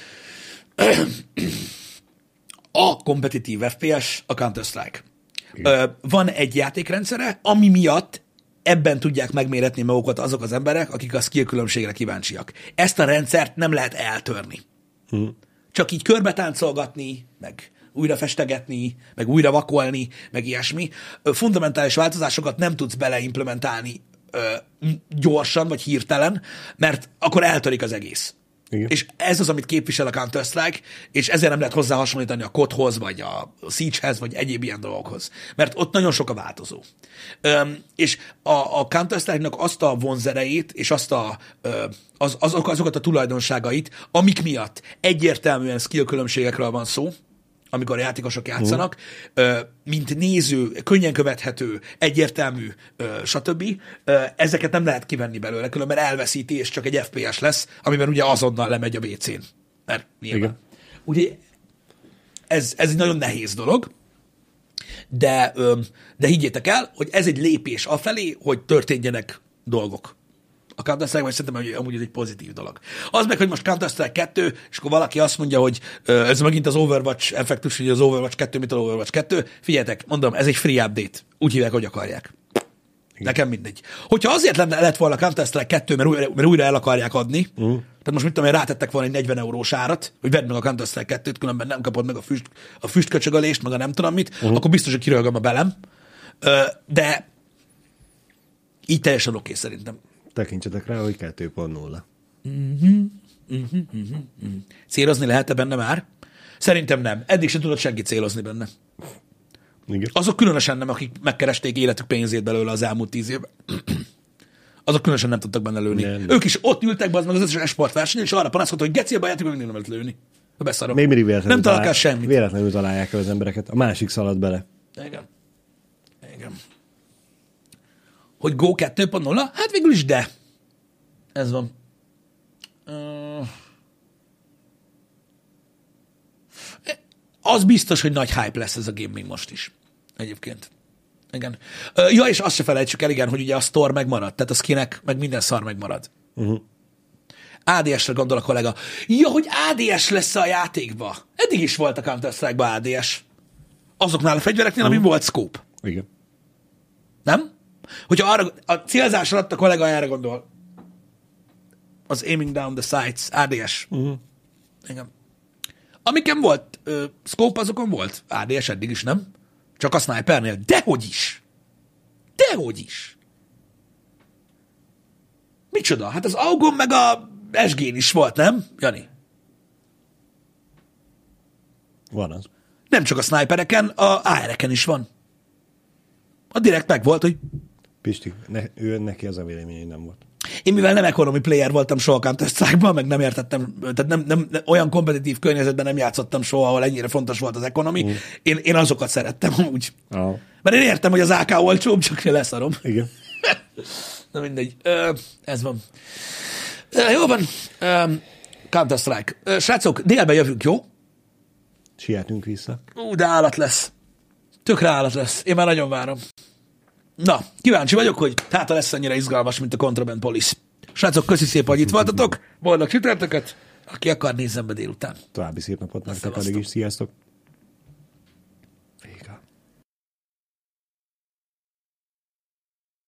A kompetitív ef pé es a Counter-Strike. Ö, van egy játékrendszere, ami miatt ebben tudják megméretni magukat azok az emberek, akik a skill különbségre kíváncsiak. Ezt a rendszert nem lehet eltörni. Hmm. Csak így körbetáncolgatni, meg újra festegetni, meg újra vakolni, meg ilyesmi. Fundamentális változásokat nem tudsz beleimplementálni ö, gyorsan, vagy hirtelen, mert akkor eltörik az egész. Igen. És ez az, amit képvisel a Counter-Strike, és ezért nem lehet hozzá hasonlítani a codhoz, vagy a Siege-hez, vagy egyéb ilyen dolgokhoz. Mert ott nagyon sok a változó. Üm, és a, a Counter-Strike-nak azt a vonzerejét, és azt a, az, azok, azokat a tulajdonságait, amik miatt egyértelműen skill különbségekről van szó, amikor a játékosok játszanak, uh. mint néző, könnyen követhető, egyértelmű, stb. Ezeket nem lehet kivenni belőle, különben elveszíti, és csak egy ef pé es lesz, amiben ugye azonnal lemegy a bé cén. Mert nyilván. Ugye ez, ez egy nagyon nehéz dolog, de, de higgyétek el, hogy ez egy lépés afelé, hogy történjenek dolgok. A Counter-Strike, szerintem hogy amúgy ez egy pozitív dolog. Az meg, hogy most Counter-Strike kettő, és akkor valaki azt mondja, hogy uh, ez megint az Overwatch effektus, hogy az Overwatch kettő, mit az Overwatch kettő. Figyeljetek, mondom, ez egy free update. Úgy hívják, hogy akarják. Igen. Nekem mindegy. Hogyha azért lenne, lett volna Counter-Strike kettő, mert újra, mert újra el akarják adni, uh. tehát most mit tudom, én rátettek volna egy negyven eurós árat, hogy vedd meg a Counter-Strike kettőt, különben nem kapod meg a, füst, a füstköcsögölést, meg a nem tudom mit, uh. akkor biztos, hogy kirölgöm a belem. Uh, de így teljesen oké okay, szerintem. Tekintsetek rá, hogy kettő pont nulla. Uh-huh, uh-huh, uh-huh. Célozni lehet-e benne már? Szerintem nem. Eddig sem tudott senki célozni benne. Igen. Azok különösen nem, akik megkeresték életük pénzét belőle az elmúlt tíz évben. Azok különösen nem tudtak benne lőni. Nem, ők is ott ültek be az meg az összes esport versenyen, és arra panaszkodtak, hogy geci a játékban mindig nem lehet lőni. Beszarom. Még mindig véletlenül, nem találják semmit. Véletlenül találják el az embereket. A másik szalad bele. Igen. Igen. Hogy Go kettő pont nulla? Hát végül is de. Ez van. Uh... Az biztos, hogy nagy hype lesz ez a game még most is. Egyébként. Igen. Uh, ja, és azt se felejtsük el, igen, hogy ugye a store megmarad. Tehát a skinek, meg minden szar megmarad. Uh-huh. á dé es-re gondol a kollega. Ja, hogy á dé es lesz a játékba. Eddig is volt a Counter-Strike-ba á dé es. Azoknál a fegyvereknél, uh-huh. amin volt scope. Igen. Nem? Hogyha arra, a célzás alatt a kollega erre gondol. Az aiming down the sights, á dé es. Uh-huh. Igen. Amiken volt uh, scope, azokon volt á dé es eddig is, nem? Csak a snipernél. Dehogy is! Dehogy is! Micsoda? Hát az augon meg a es gén is volt, nem, Jani? Van az. Nem csak a snipereken, a á er-eken is van. A direkt meg volt, hogy... Pisti, ne, ő, neki az a vélemény, hogy nem volt. Én mivel nem economy player voltam soha Counter-Strike-ban, meg nem értettem, tehát nem, nem, nem, olyan kompetitív környezetben nem játszottam soha, ahol ennyire fontos volt az economy, mm. én, én azokat szerettem úgy. Oh. Mert én értem, hogy az á ká olcsóbb, csak leszarom. Igen. Na mindegy. Ö, ez van. Ö, jó van. Ö, Counter-Strike. Ö, srácok, délben jövünk, jó? Sietünk vissza. Ú, de állat lesz. Tökre állat lesz. Én már nagyon várom. Na, kíváncsi vagyok, hogy hát lesz annyira izgalmas, mint a Contraband Police. Srácok, köszi szépen, hogy itt voltatok. Boldog csütörtököt. Aki akar, nézzen be délután. További szép napot nektek addig is. Sziasztok.